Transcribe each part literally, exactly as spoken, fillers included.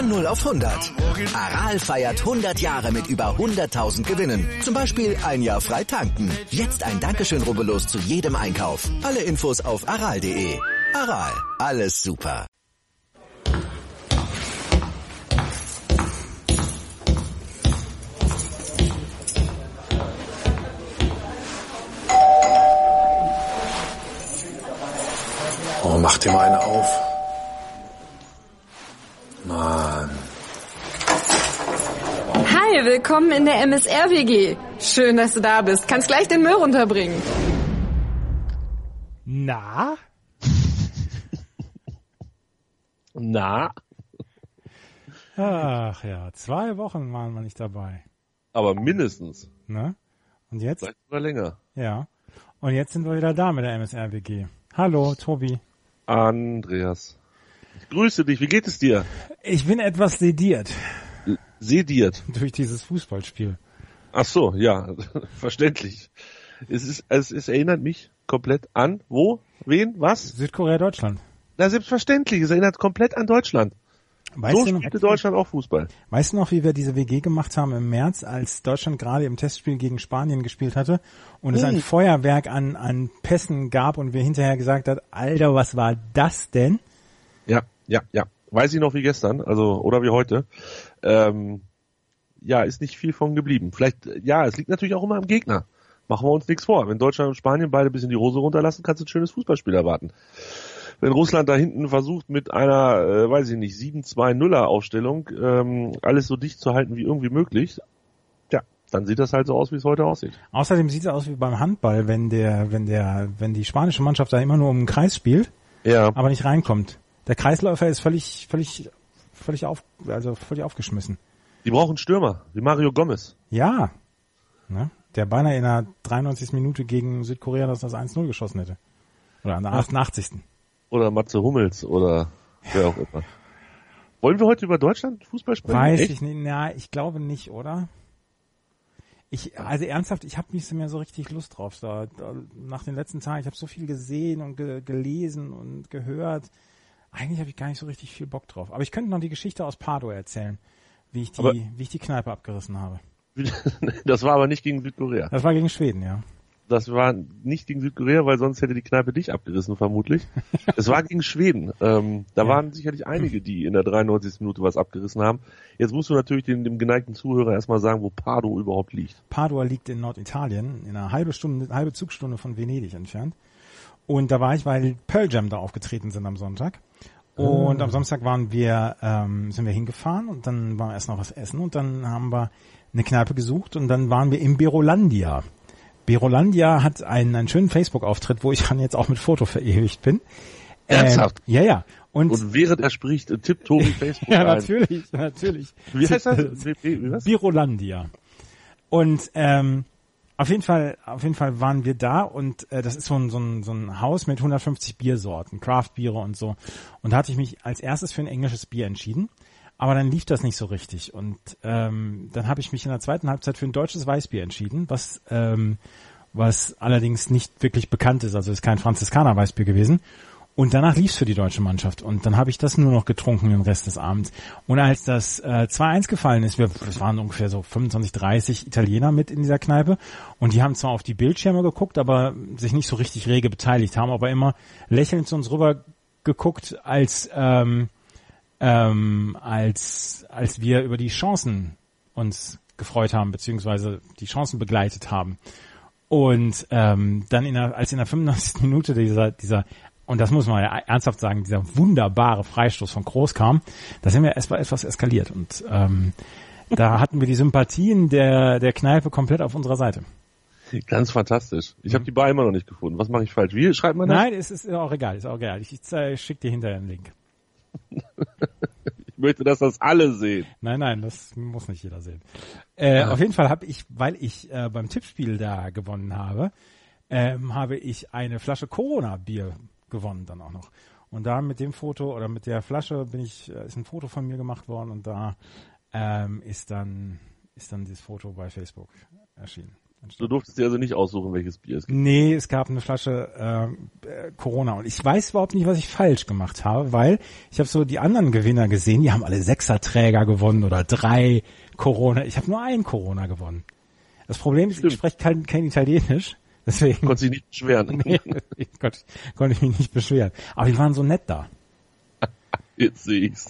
Von null auf hundert. Aral feiert hundert Jahre mit über hunderttausend Gewinnen. Zum Beispiel ein Jahr frei tanken. Jetzt ein Dankeschön, rubbellos zu jedem Einkauf. Alle Infos auf aral punkt de. Aral, alles super. Oh, mach dir mal eine auf. Mann. Hi, willkommen in der M S R W G. Schön, dass du da bist. Kannst gleich den Müll runterbringen. Na? Na? Ach ja, zwei Wochen waren wir nicht dabei. Aber mindestens. Ne? Und jetzt? Vielleicht sogar länger. Ja. Und jetzt sind wir wieder da mit der M S R W G. Hallo, Tobi. Andreas. Ich grüße dich. Wie geht es dir? Ich bin etwas sediert. Sediert? Durch dieses Fußballspiel. Ach so, ja. Verständlich. Es ist, es, es erinnert mich komplett an, wo? Wen? Was? Südkorea, Deutschland. Na, selbstverständlich. Es erinnert komplett an Deutschland. Weißt so du noch, spielte Deutschland auch Fußball. Weißt du noch, wie wir diese W G gemacht haben im März, als Deutschland gerade im Testspiel gegen Spanien gespielt hatte und es Hm. ein Feuerwerk an, an Pässen gab und wir hinterher gesagt hat, Alter, was war das denn? Ja, ja, ja. Weiß ich noch wie gestern, also oder wie heute. Ähm, ja, ist nicht viel von geblieben. Vielleicht, ja, es liegt natürlich auch immer am Gegner. Machen wir uns nichts vor. Wenn Deutschland und Spanien beide ein bisschen die Hose runterlassen, kannst du ein schönes Fußballspiel erwarten. Wenn Russland da hinten versucht, mit einer, äh, weiß ich nicht, sieben zwei nuller Aufstellung ähm, alles so dicht zu halten wie irgendwie möglich, ja, dann sieht das halt so aus, wie es heute aussieht. Außerdem sieht es aus wie beim Handball, wenn der, wenn der, wenn die spanische Mannschaft da immer nur um den Kreis spielt, ja, aber nicht reinkommt. Der Kreisläufer ist völlig, völlig, völlig auf, also völlig aufgeschmissen. Die brauchen Stürmer, wie Mario Gomez. Ja, ne? Der beinahe in der dreiundneunzigsten Minute gegen Südkorea das, das eins null geschossen hätte. Oder an der achtundachtzigsten Oder Matze Hummels oder wer auch immer. Wollen wir heute über Deutschland Fußball sprechen? Weiß Echt? ich nicht, na, ich glaube nicht, oder? Ich, also ernsthaft, ich habe nicht mehr so richtig Lust drauf. Da, da, nach den letzten Tagen, ich habe so viel gesehen und ge, gelesen und gehört. Eigentlich habe ich gar nicht so richtig viel Bock drauf. Aber ich könnte noch die Geschichte aus Padua erzählen, wie ich die, Aber wie ich die Kneipe abgerissen habe. Das war aber nicht gegen Südkorea. Das war gegen Schweden, ja. Das war nicht gegen Südkorea, weil sonst hätte die Kneipe dich abgerissen, vermutlich. Es war gegen Schweden. Ähm, da Ja. waren sicherlich einige, die in der dreiundneunzigsten Minute was abgerissen haben. Jetzt musst du natürlich den, dem geneigten Zuhörer erstmal sagen, wo Padua überhaupt liegt. Padua liegt in Norditalien, in einer halbe Stunde, eine halbe Zugstunde von Venedig entfernt. Und da war ich, weil Pearl Jam da aufgetreten sind am Sonntag. Und Ah. am Samstag waren wir, ähm, sind wir hingefahren und dann waren wir erst noch was essen und dann haben wir eine Kneipe gesucht und dann waren wir im Berolandia. Berolandia hat einen, einen schönen Facebook-Auftritt, wo ich dann jetzt auch mit Foto verewigt bin. Ernsthaft? Ähm, ja, ja. Und, Und während er spricht, tippt Tobi Facebook ja, ein. natürlich, natürlich. Wie heißt das? Wie, wie, was? Berolandia. Und ähm, auf jeden Fall, auf jeden Fall waren wir da und äh, das ist so ein, so ein so ein Haus mit hundertfünfzig Biersorten, Craft-Biere und so. Und da hatte ich mich als erstes für ein englisches Bier entschieden, aber dann lief das nicht so richtig. Und ähm, dann habe ich mich in der zweiten Halbzeit für ein deutsches Weißbier entschieden, was ähm, was allerdings nicht wirklich bekannt ist, also ist kein Franziskaner-Weißbier gewesen. Und danach lief's für die deutsche Mannschaft. Und dann habe ich das nur noch getrunken den Rest des Abends. Und als das äh, zwei eins gefallen ist, wir, das waren ungefähr so fünfundzwanzig, dreißig Italiener mit in dieser Kneipe. Und die haben zwar auf die Bildschirme geguckt, aber sich nicht so richtig rege beteiligt, haben aber immer lächelnd zu uns rüber geguckt, als ähm, ähm, als als wir über die Chancen uns gefreut haben, beziehungsweise die Chancen begleitet haben. Und ähm, dann in der, als in der fünfundneunzigsten Minute dieser dieser und das muss man ja ernsthaft sagen, dieser wunderbare Freistoß von Kroos kam, da sind wir erstmal etwas eskaliert und ähm, da hatten wir die Sympathien der der Kneipe komplett auf unserer Seite. Ganz fantastisch. Ich habe die Bar immer noch nicht gefunden. Was mache ich falsch? Wie schreibt man das? Nein, es ist auch egal, ist auch egal. Ich, ich äh, schicke dir hinterher einen Link. Ich möchte, dass das alle sehen. Nein, nein, das muss nicht jeder sehen. Äh, Ja. Auf jeden Fall habe ich, weil ich äh, beim Tippspiel da gewonnen habe, ähm, habe ich eine Flasche Corona-Bier gewonnen dann auch noch. Und da mit dem Foto oder mit der Flasche bin ich, äh, ist ein Foto von mir gemacht worden und da ähm, ist dann ist dann dieses Foto bei Facebook erschienen. Du durftest dir also nicht aussuchen, welches Bier es gibt. Nee, es gab eine Flasche äh, Corona und ich weiß überhaupt nicht, was ich falsch gemacht habe, weil ich habe so die anderen Gewinner gesehen, die haben alle Sechserträger gewonnen oder drei Corona. Ich habe nur einen Corona gewonnen. Das Problem ist, Stimmt. ich spreche kein, kein Italienisch, deswegen konnte ich nicht beschweren. Nee, ich konnte, konnte ich mich nicht beschweren. Aber die waren so nett da. Jetzt sehe ich's.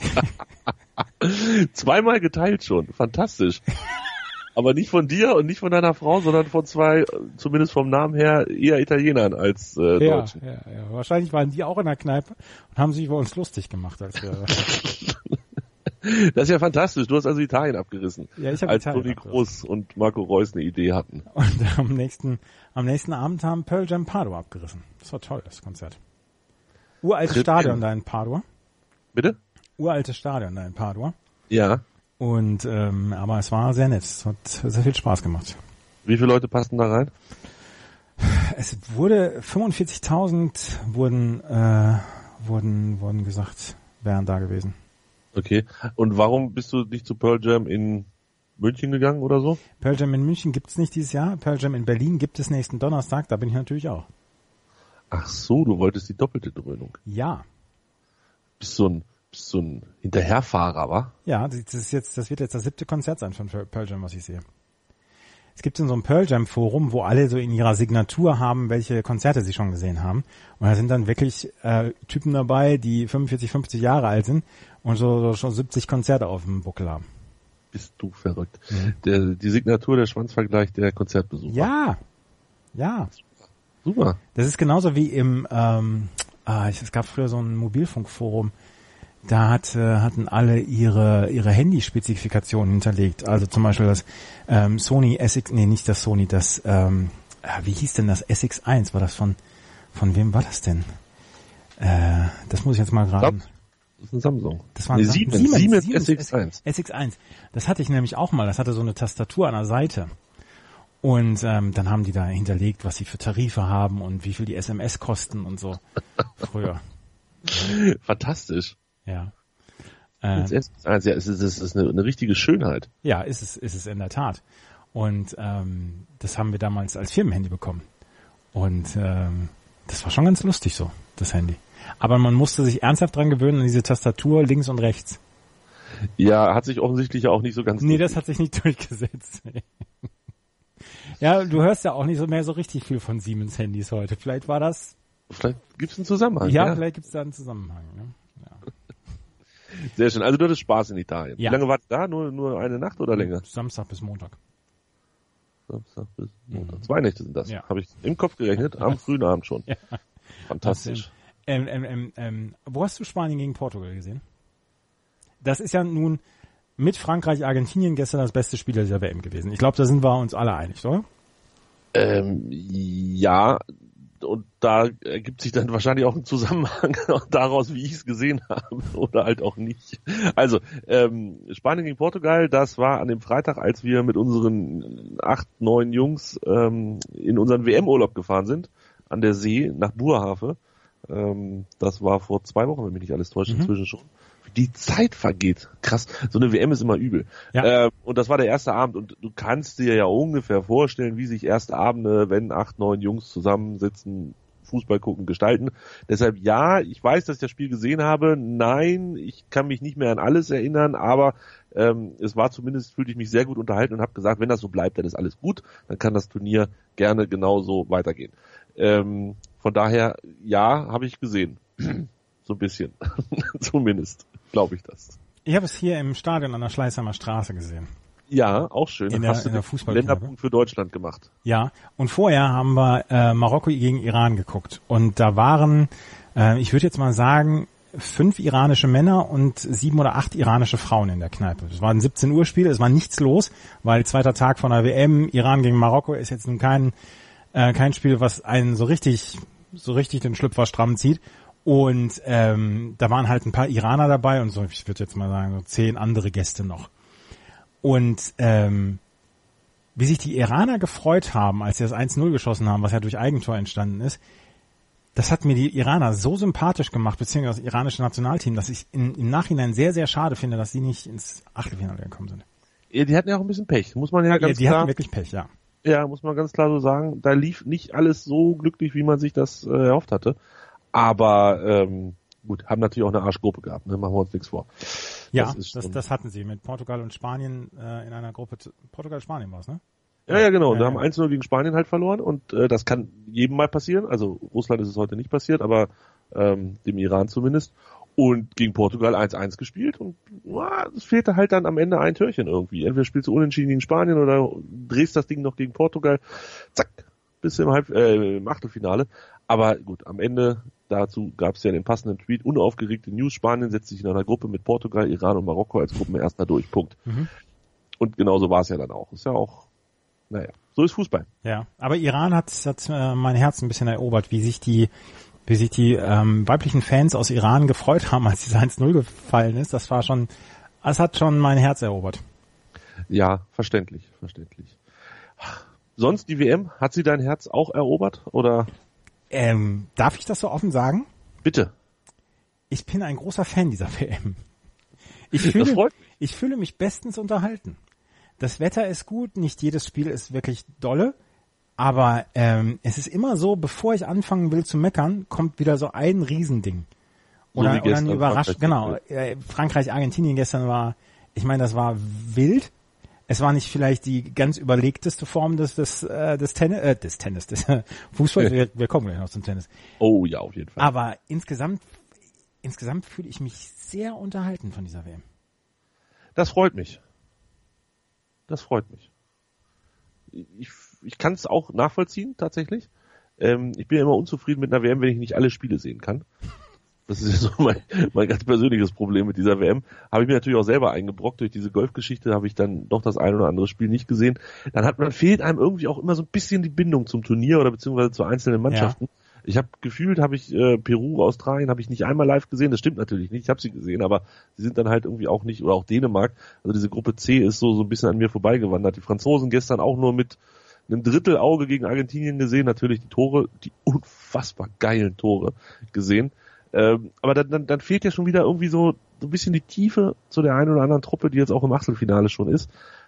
Zweimal geteilt schon, fantastisch. Aber nicht von dir und nicht von deiner Frau, sondern von zwei, zumindest vom Namen her, eher Italienern als äh, ja, Deutschen. Ja, ja. Wahrscheinlich waren die auch in der Kneipe und haben sich über uns lustig gemacht. Als wir Das ist ja fantastisch. Du hast also Italien abgerissen. Ja, ich habe als Italien Toni abgerissen. Kroos und Marco Reus eine Idee hatten. Und am nächsten, am nächsten Abend haben Pearl Jam Padua abgerissen. Das war toll, das Konzert. Uraltes Tritt Stadion in. da in Padua. Bitte? Uraltes Stadion da in Padua. Ja. Und ähm, aber es war sehr nett. Es hat sehr viel Spaß gemacht. Wie viele Leute passen da rein? Es wurde fünfundvierzigtausend wurden äh, wurden wurden gesagt, wären da gewesen. Okay. Und warum bist du nicht zu Pearl Jam in München gegangen oder so? Pearl Jam in München gibt's nicht dieses Jahr. Pearl Jam in Berlin gibt es nächsten Donnerstag. Da bin ich natürlich auch. Ach so, du wolltest die doppelte Dröhnung. Ja. Bist so ein bist so ein Hinterherfahrer, wa? Ja, das ist jetzt, das wird jetzt das siebte Konzert sein von Pearl Jam, was ich sehe. Es gibt in so einem Pearl Jam Forum, wo alle so in ihrer Signatur haben, welche Konzerte sie schon gesehen haben. Und da sind dann wirklich äh, Typen dabei, die fünfundvierzig, fünfzig Jahre alt sind und so, so schon siebzig Konzerte auf dem Buckel haben. Bist du verrückt. Mhm. Der, die Signatur, der Schwanzvergleich der Konzertbesucher. Ja, ja. Super. Das ist genauso wie im, ähm, ah, es gab früher so ein Mobilfunkforum, da hat, äh, hatten alle ihre ihre Handyspezifikationen hinterlegt. Also zum Beispiel das ähm, Sony S X, nee, nicht das Sony, das, ähm, wie hieß denn das S X eins? War das von, von wem war das denn? Äh, das muss ich jetzt mal gerade... Das ist ein Samsung. Das war ein nee, Sa- Siemens, Siemens, Siemens, Siemens S X eins. S X eins. Das hatte ich nämlich auch mal. Das hatte so eine Tastatur an der Seite. Und ähm, dann haben die da hinterlegt, was sie für Tarife haben und wie viel die S M S kosten und so. Früher. Fantastisch. Ja. Äh, S X eins, ja, es ist, es ist eine, eine richtige Schönheit. ja, ist es, ist es in der Tat. Und ähm, das haben wir damals als Firmenhandy bekommen. Und ähm, das war schon ganz lustig so, das Handy. Aber man musste sich ernsthaft dran gewöhnen an diese Tastatur links und rechts. Ja, hat sich offensichtlich ja auch nicht so ganz... Nee, das hat sich nicht durchgesetzt. Ja, du hörst ja auch nicht so mehr so richtig viel von Siemens-Handys heute. Vielleicht war das... Vielleicht gibt es einen Zusammenhang. Ja, Ja, vielleicht gibt es da einen Zusammenhang. Ne? Ja. Sehr schön. Also du hattest Spaß in Italien. Ja. Wie lange warst du da? Nur, nur eine Nacht oder länger? Samstag bis Montag. Samstag bis Montag. Zwei Nächte sind das. Ja. Habe ich im Kopf gerechnet, am frühen Abend schon. Ja. Fantastisch. Ähm, ähm, ähm, ähm, wo hast du Spanien gegen Portugal gesehen? Das ist ja nun mit Frankreich, Argentinien gestern das beste Spiel dieser W M gewesen. Ich glaube, da sind wir uns alle einig, oder? Ähm, ja, und da ergibt sich dann wahrscheinlich auch ein Zusammenhang daraus, wie ich es gesehen habe oder halt auch nicht. Also, ähm, Spanien gegen Portugal, das war an dem Freitag, als wir mit unseren acht, neun Jungs ähm, in unseren W M-Urlaub gefahren sind, an der See nach Burhafe. Ähm, das war vor zwei Wochen, wenn mich nicht alles täuscht, Mhm. inzwischen schon. Die Zeit vergeht. Krass. So eine W M ist immer übel. Ja. Ähm, und das war der erste Abend. Und du kannst dir ja ungefähr vorstellen, wie sich erste Abende, wenn acht, neun Jungs zusammensitzen, Fußball gucken, gestalten. Deshalb ja, ich weiß, dass ich das Spiel gesehen habe. Nein, ich kann mich nicht mehr an alles erinnern, aber ähm, es war zumindest, fühlte ich mich sehr gut unterhalten und habe gesagt, wenn das so bleibt, dann ist alles gut. Dann kann das Turnier gerne genauso weitergehen. Ähm, von daher, ja, habe ich gesehen. So ein bisschen. Zumindest, glaube ich das. Ich habe es hier im Stadion an der Schleißheimer Straße gesehen. Ja, auch schön. In der- Hast du in der den Fußballkneipe? Länderpunkt für Deutschland gemacht. Ja, und vorher haben wir äh, Marokko gegen Iran geguckt. Und da waren, äh, ich würde jetzt mal sagen, fünf iranische Männer und sieben oder acht iranische Frauen in der Kneipe. Es war ein siebzehn Uhr Spiel, es war nichts los, weil zweiter Tag von der W M, Iran gegen Marokko ist jetzt nun kein, äh, kein Spiel, was einen so richtig, so richtig den Schlüpfer stramm zieht. Und ähm, da waren halt ein paar Iraner dabei und so, ich würde jetzt mal sagen, so zehn andere Gäste noch. Und ähm, wie sich die Iraner gefreut haben, als sie das eins null geschossen haben, was ja durch Eigentor entstanden ist, das hat mir die Iraner so sympathisch gemacht, beziehungsweise das iranische Nationalteam, dass ich in, im Nachhinein sehr, sehr schade finde, dass sie nicht ins Achtelfinale gekommen sind. Ja, die hatten ja auch ein bisschen Pech, muss man ja Ja, ganz die klar. hatten wirklich Pech, ja. Ja, muss man ganz klar so sagen. Da lief nicht alles so glücklich, wie man sich das äh, erhofft hatte. Aber ähm, gut, haben natürlich auch eine Arschgruppe gehabt, ne? Machen wir uns nichts vor. Ja, das, ist das, das hatten sie mit Portugal und Spanien äh, in einer Gruppe. Portugal-Spanien war es, ne? Ja, ja, genau. Ja, da ja. haben eins null gegen Spanien halt verloren und äh, das kann jedem mal passieren. Also Russland ist es heute nicht passiert, aber ähm, dem Iran zumindest. Und gegen Portugal eins eins gespielt und ja, es fehlte halt dann am Ende ein Türchen irgendwie. Entweder spielst du unentschieden gegen Spanien oder drehst das Ding noch gegen Portugal. Zack, bist du im, Halb äh, im Achtelfinale. Aber gut, am Ende, dazu gab es ja den passenden Tweet, unaufgeregte News, Spanien setzt sich in einer Gruppe mit Portugal, Iran und Marokko als Gruppenerster durch, Punkt. Mhm. Und genauso war es ja dann auch. Ist ja auch, naja, so ist Fußball. Ja, aber Iran hat, hat äh, mein Herz ein bisschen erobert, wie sich die wie sich die ähm, weiblichen Fans aus Iran gefreut haben, als dieses eins null gefallen ist. Das war schon, das hat schon mein Herz erobert. Ja, verständlich, verständlich. Sonst die W M, hat sie dein Herz auch erobert, oder? Ähm, darf ich das so offen sagen? Bitte. Ich bin ein großer Fan dieser W M. Ich Das fühle, freut mich. ich fühle mich bestens unterhalten. Das Wetter ist gut, nicht jedes Spiel ist wirklich dolle, aber ähm, es ist immer so, bevor ich anfangen will zu meckern, kommt wieder so ein Riesending. Oder, So wie oder gestern, eine Überraschung. Frankreich, Genau, äh, Frankreich, Argentinien gestern war, ich meine, das war wild. Es war nicht vielleicht die ganz überlegteste Form des des äh, des Tennis, äh, des Tennis, des äh, Fußballs. Wir, wir kommen gleich noch zum Tennis. Oh ja, auf jeden Fall. Aber insgesamt, insgesamt fühle ich mich sehr unterhalten von dieser W M. Das freut mich. Das freut mich. Ich, ich kann es auch nachvollziehen, tatsächlich. Ähm, ich bin ja immer unzufrieden mit einer W M, wenn ich nicht alle Spiele sehen kann. Das ist ja so mein, mein ganz persönliches Problem mit dieser W M. Habe ich mir natürlich auch selber eingebrockt. Durch diese Golfgeschichte habe ich dann doch das ein oder andere Spiel nicht gesehen. Dann hat man, fehlt einem irgendwie auch immer so ein bisschen die Bindung zum Turnier oder beziehungsweise zu einzelnen Mannschaften. Ja. Ich habe gefühlt, habe ich äh, Peru, Australien, habe ich nicht einmal live gesehen. Das stimmt natürlich nicht. Ich habe sie gesehen, aber sie sind dann halt irgendwie auch nicht, oder auch Dänemark. Also diese Gruppe C ist so so ein bisschen an mir vorbeigewandert. Die Franzosen gestern auch nur mit einem Drittel Auge gegen Argentinien gesehen. Natürlich die Tore, die unfassbar geilen Tore gesehen. Ähm, aber dann, dann, dann fehlt ja schon wieder irgendwie so, so ein bisschen die Tiefe zu der einen oder anderen Truppe, die jetzt auch im Achtelfinale schon ist.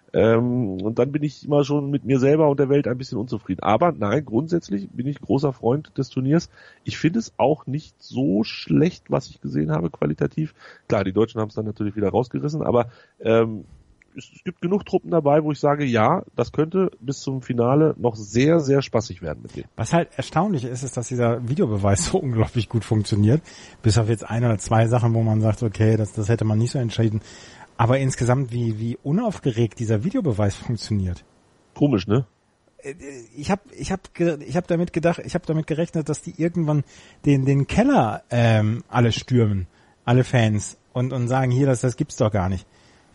Ähm, und dann bin ich immer schon mit mir selber und der Welt ein bisschen unzufrieden. Aber nein, grundsätzlich bin ich großer Freund des Turniers. Ich finde es auch nicht so schlecht, was ich gesehen habe, qualitativ. Klar, die Deutschen haben es dann natürlich wieder rausgerissen, aber ähm, es, es gibt genug Truppen dabei, wo ich sage, ja, das könnte bis zum Finale noch sehr, sehr spaßig werden mit denen. Was halt erstaunlich ist, ist, dass dieser Videobeweis so unglaublich gut funktioniert. Bis auf jetzt ein oder zwei Sachen, wo man sagt, okay, das, das hätte man nicht so entschieden. Aber insgesamt, wie, wie unaufgeregt dieser Videobeweis funktioniert. Komisch, ne? Ich habe ich hab, ich hab damit gedacht, ich habe damit gerechnet, dass die irgendwann den, den Keller ähm, alle stürmen, alle Fans, und, und sagen, hier, das, das gibt's doch gar nicht.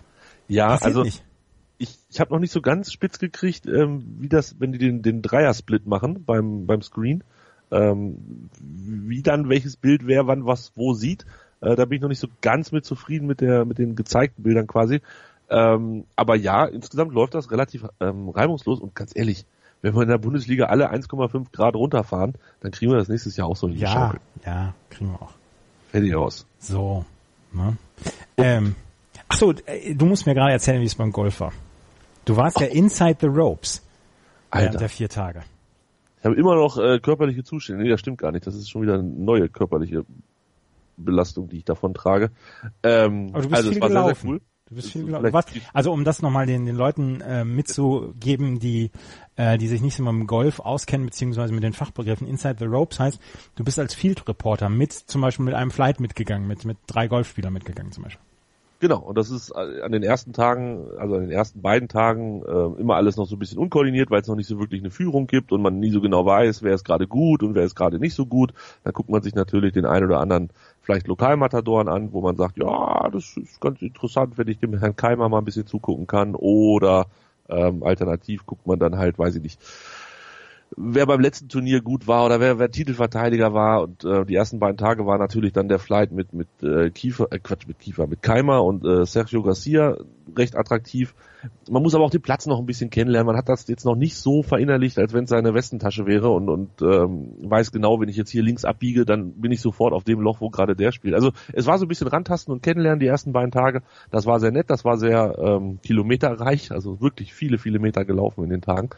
Ja, Passiert also nicht. ich, ich habe noch nicht so ganz spitz gekriegt, ähm, wie das, wenn die den, den Dreier-Split machen beim, beim Screen, ähm, wie dann welches Bild wer wann was wo sieht. Äh, da bin ich noch nicht so ganz mit zufrieden mit der mit den gezeigten Bildern quasi. Ähm, aber ja, insgesamt läuft das relativ ähm, reibungslos und ganz ehrlich, wenn wir in der Bundesliga alle eins Komma fünf Grad runterfahren, dann kriegen wir das nächstes Jahr auch so Ja, Schaukel. ja, kriegen wir auch. Fertig aus. So. Ne? Ähm, ach so, äh, du musst mir gerade erzählen, wie es beim Golf war. Du warst ja inside the ropes während Alter. der vier Tage. Ich habe immer noch äh, körperliche Zustände. Nee, das stimmt gar nicht. Das ist schon wieder eine neue körperliche Belastung, die ich davon trage. Ähm, Aber du bist also viel es war gelaufen. sehr, sehr cool. Du bist Das viel ist gelaufen. vielleicht Was, die- also um das nochmal den, den Leuten äh, mitzugeben, die äh, die sich nicht so mit dem Golf auskennen, beziehungsweise mit den Fachbegriffen, Inside the Ropes heißt, du bist als Field Reporter mit, zum Beispiel mit einem Flight mitgegangen, mit mit drei Golfspielern mitgegangen zum Beispiel. Genau, und das ist an den ersten Tagen, also an den ersten beiden Tagen äh, immer alles noch so ein bisschen unkoordiniert, weil es noch nicht so wirklich eine Führung gibt und man nie so genau weiß, wer ist gerade gut und wer ist gerade nicht so gut. Dann guckt man sich natürlich den einen oder anderen vielleicht Lokalmatadoren an, wo man sagt, ja, das ist ganz interessant, wenn ich dem Herrn Keimer mal ein bisschen zugucken kann, oder ähm, alternativ guckt man dann halt, weiß ich nicht, wer beim letzten Turnier gut war oder wer, wer Titelverteidiger war, und äh, die ersten beiden Tage war natürlich dann der Flight mit mit äh, Kiefer, äh, Quatsch, mit Kiefer, mit Keimer und äh, Sergio Garcia recht attraktiv. Man muss aber auch den Platz noch ein bisschen kennenlernen. Man hat das jetzt noch nicht so verinnerlicht, als wenn es seine Westentasche wäre, und und ähm, weiß genau, wenn ich jetzt hier links abbiege, dann bin ich sofort auf dem Loch, wo gerade der spielt. Also es war so ein bisschen rantasten und kennenlernen die ersten beiden Tage. Das war sehr nett, das war sehr ähm, kilometerreich, also wirklich viele, viele Meter gelaufen in den Tagen.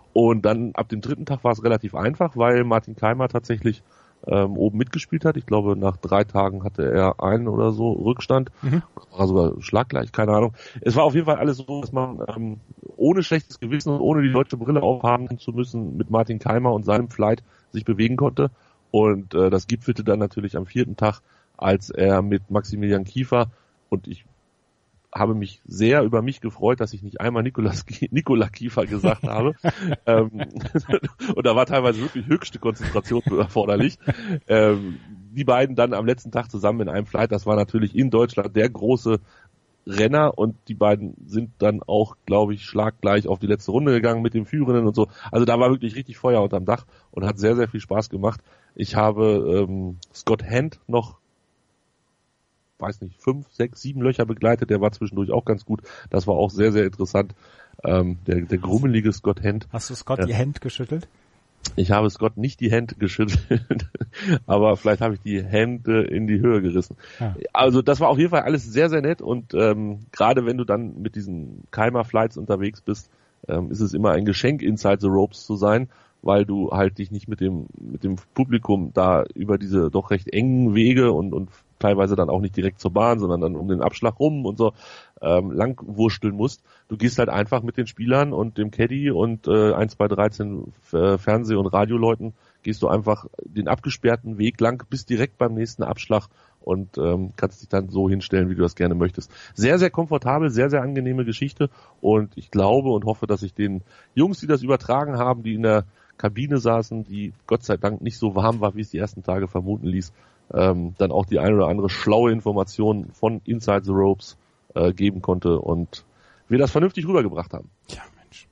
Und dann ab dem dritten Tag war es relativ einfach, weil Martin Keimer tatsächlich ähm, oben mitgespielt hat. Ich glaube, nach drei Tagen hatte er einen oder so Rückstand. Mhm. War sogar schlaggleich, keine Ahnung. Es war auf jeden Fall alles so, dass man ähm, ohne schlechtes Gewissen und ohne die deutsche Brille aufhaben zu müssen mit Martin Keimer und seinem Flight sich bewegen konnte. Und äh, das gipfelte dann natürlich am vierten Tag, als er mit Maximilian Kiefer, und ich habe mich sehr über mich gefreut, dass ich nicht einmal Nikolaus, Nikola Kiefer gesagt habe. ähm, und da war teilweise wirklich höchste Konzentration erforderlich. Ähm, die beiden dann am letzten Tag zusammen in einem Flight, das war natürlich in Deutschland der große Renner, und die beiden sind dann auch, glaube ich, schlaggleich auf die letzte Runde gegangen mit den Führenden und so. Also da war wirklich richtig Feuer unterm Dach und hat sehr, sehr viel Spaß gemacht. Ich habe ähm, Scott Hand noch, weiß nicht, fünf, sechs, sieben Löcher begleitet. Der war zwischendurch auch ganz gut. Das war auch sehr, sehr interessant. Ähm, der, der grummelige Scott Hand. Hast du Scott ja. die Hand geschüttelt? Ich habe Scott nicht die Hände geschüttelt, aber vielleicht habe ich die Hände in die Höhe gerissen. Ja. Also das war auf jeden Fall alles sehr, sehr nett, und ähm, gerade wenn du dann mit diesen Keimer-Flights unterwegs bist, ähm, ist es immer ein Geschenk, Inside the Ropes zu sein, weil du halt dich nicht mit dem mit dem Publikum da über diese doch recht engen Wege und und teilweise dann auch nicht direkt zur Bahn, sondern dann um den Abschlag rum und so ähm, langwursteln musst. Du gehst halt einfach mit den Spielern und dem Caddy und äh, eins, zwei, dreizehn äh, Fernseh- und Radioleuten, gehst du einfach den abgesperrten Weg lang bis direkt beim nächsten Abschlag und ähm, kannst dich dann so hinstellen, wie du das gerne möchtest. Sehr, sehr komfortabel, sehr, sehr angenehme Geschichte, und ich glaube und hoffe, dass ich den Jungs, die das übertragen haben, die in der Kabine saßen, die Gott sei Dank nicht so warm war, wie es die ersten Tage vermuten ließ, ähm, dann auch die ein oder andere schlaue Information von Inside the Ropes äh, geben konnte und wir das vernünftig rübergebracht haben. Ja, Mensch.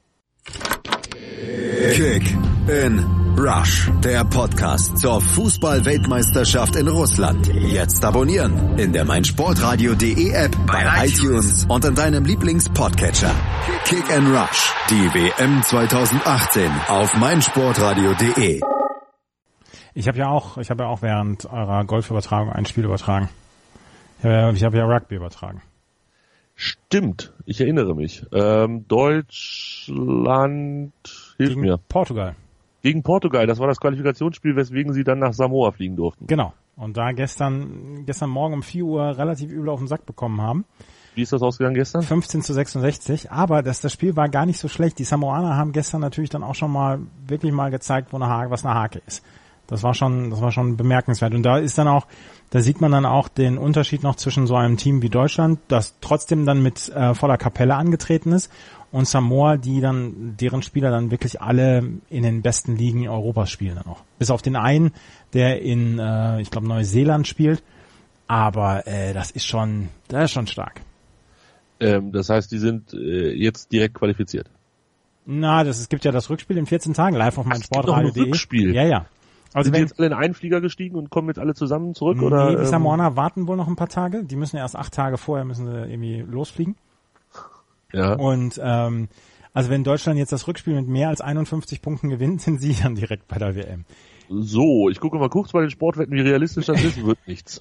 Kick in Rush, der Podcast zur Fußball-Weltmeisterschaft in Russland. Jetzt abonnieren in der meinsportradio.de App, bei iTunes und in deinem Lieblings-Podcatcher. Kick in Rush, die W M zwanzig achtzehn auf meinsportradio.de. Ich habe ja auch, ich habe ja auch während eurer Golfübertragung ein Spiel übertragen. Ich habe ja, ich habe ja Rugby übertragen. Stimmt, ich erinnere mich. Ähm, Deutschland, hilf Gegen mir. Portugal. Gegen Portugal, das war das Qualifikationsspiel, weswegen sie dann nach Samoa fliegen durften. Genau. Und da gestern, gestern Morgen um vier Uhr relativ übel auf den Sack bekommen haben. Wie ist das ausgegangen gestern? fünfzehn zu sechsundsechzig. Aber das, das Spiel war gar nicht so schlecht. Die Samoaner haben gestern natürlich dann auch schon mal, wirklich mal gezeigt, wo eine Hake, was eine Hake ist. Das war schon, das war schon bemerkenswert. Und da ist dann auch, da sieht man dann auch den Unterschied noch zwischen so einem Team wie Deutschland, das trotzdem dann mit äh, voller Kapelle angetreten ist, und Samoa, die dann, deren Spieler dann wirklich alle in den besten Ligen Europas spielen dann auch. Bis auf den einen, der in, äh, ich glaube, Neuseeland spielt. Aber äh, das ist schon, das ist schon stark. Ähm, das heißt, die sind äh, jetzt direkt qualifiziert. Na, das, es gibt ja das Rückspiel in vierzehn Tagen live auf meinsportradio punkt de. Rückspiel? Ja, ja. Also sind wenn, die jetzt alle in einen Flieger gestiegen und kommen jetzt alle zusammen zurück? Nee, oder? Die ähm, Samoaner warten wohl noch ein paar Tage. Die müssen erst acht Tage vorher müssen sie irgendwie losfliegen. Ja. Und ähm, also wenn Deutschland jetzt das Rückspiel mit mehr als einundfünfzig Punkten gewinnt, sind sie dann direkt bei der W M. So, ich gucke mal kurz bei den Sportwetten, wie realistisch das ist. Wird nichts.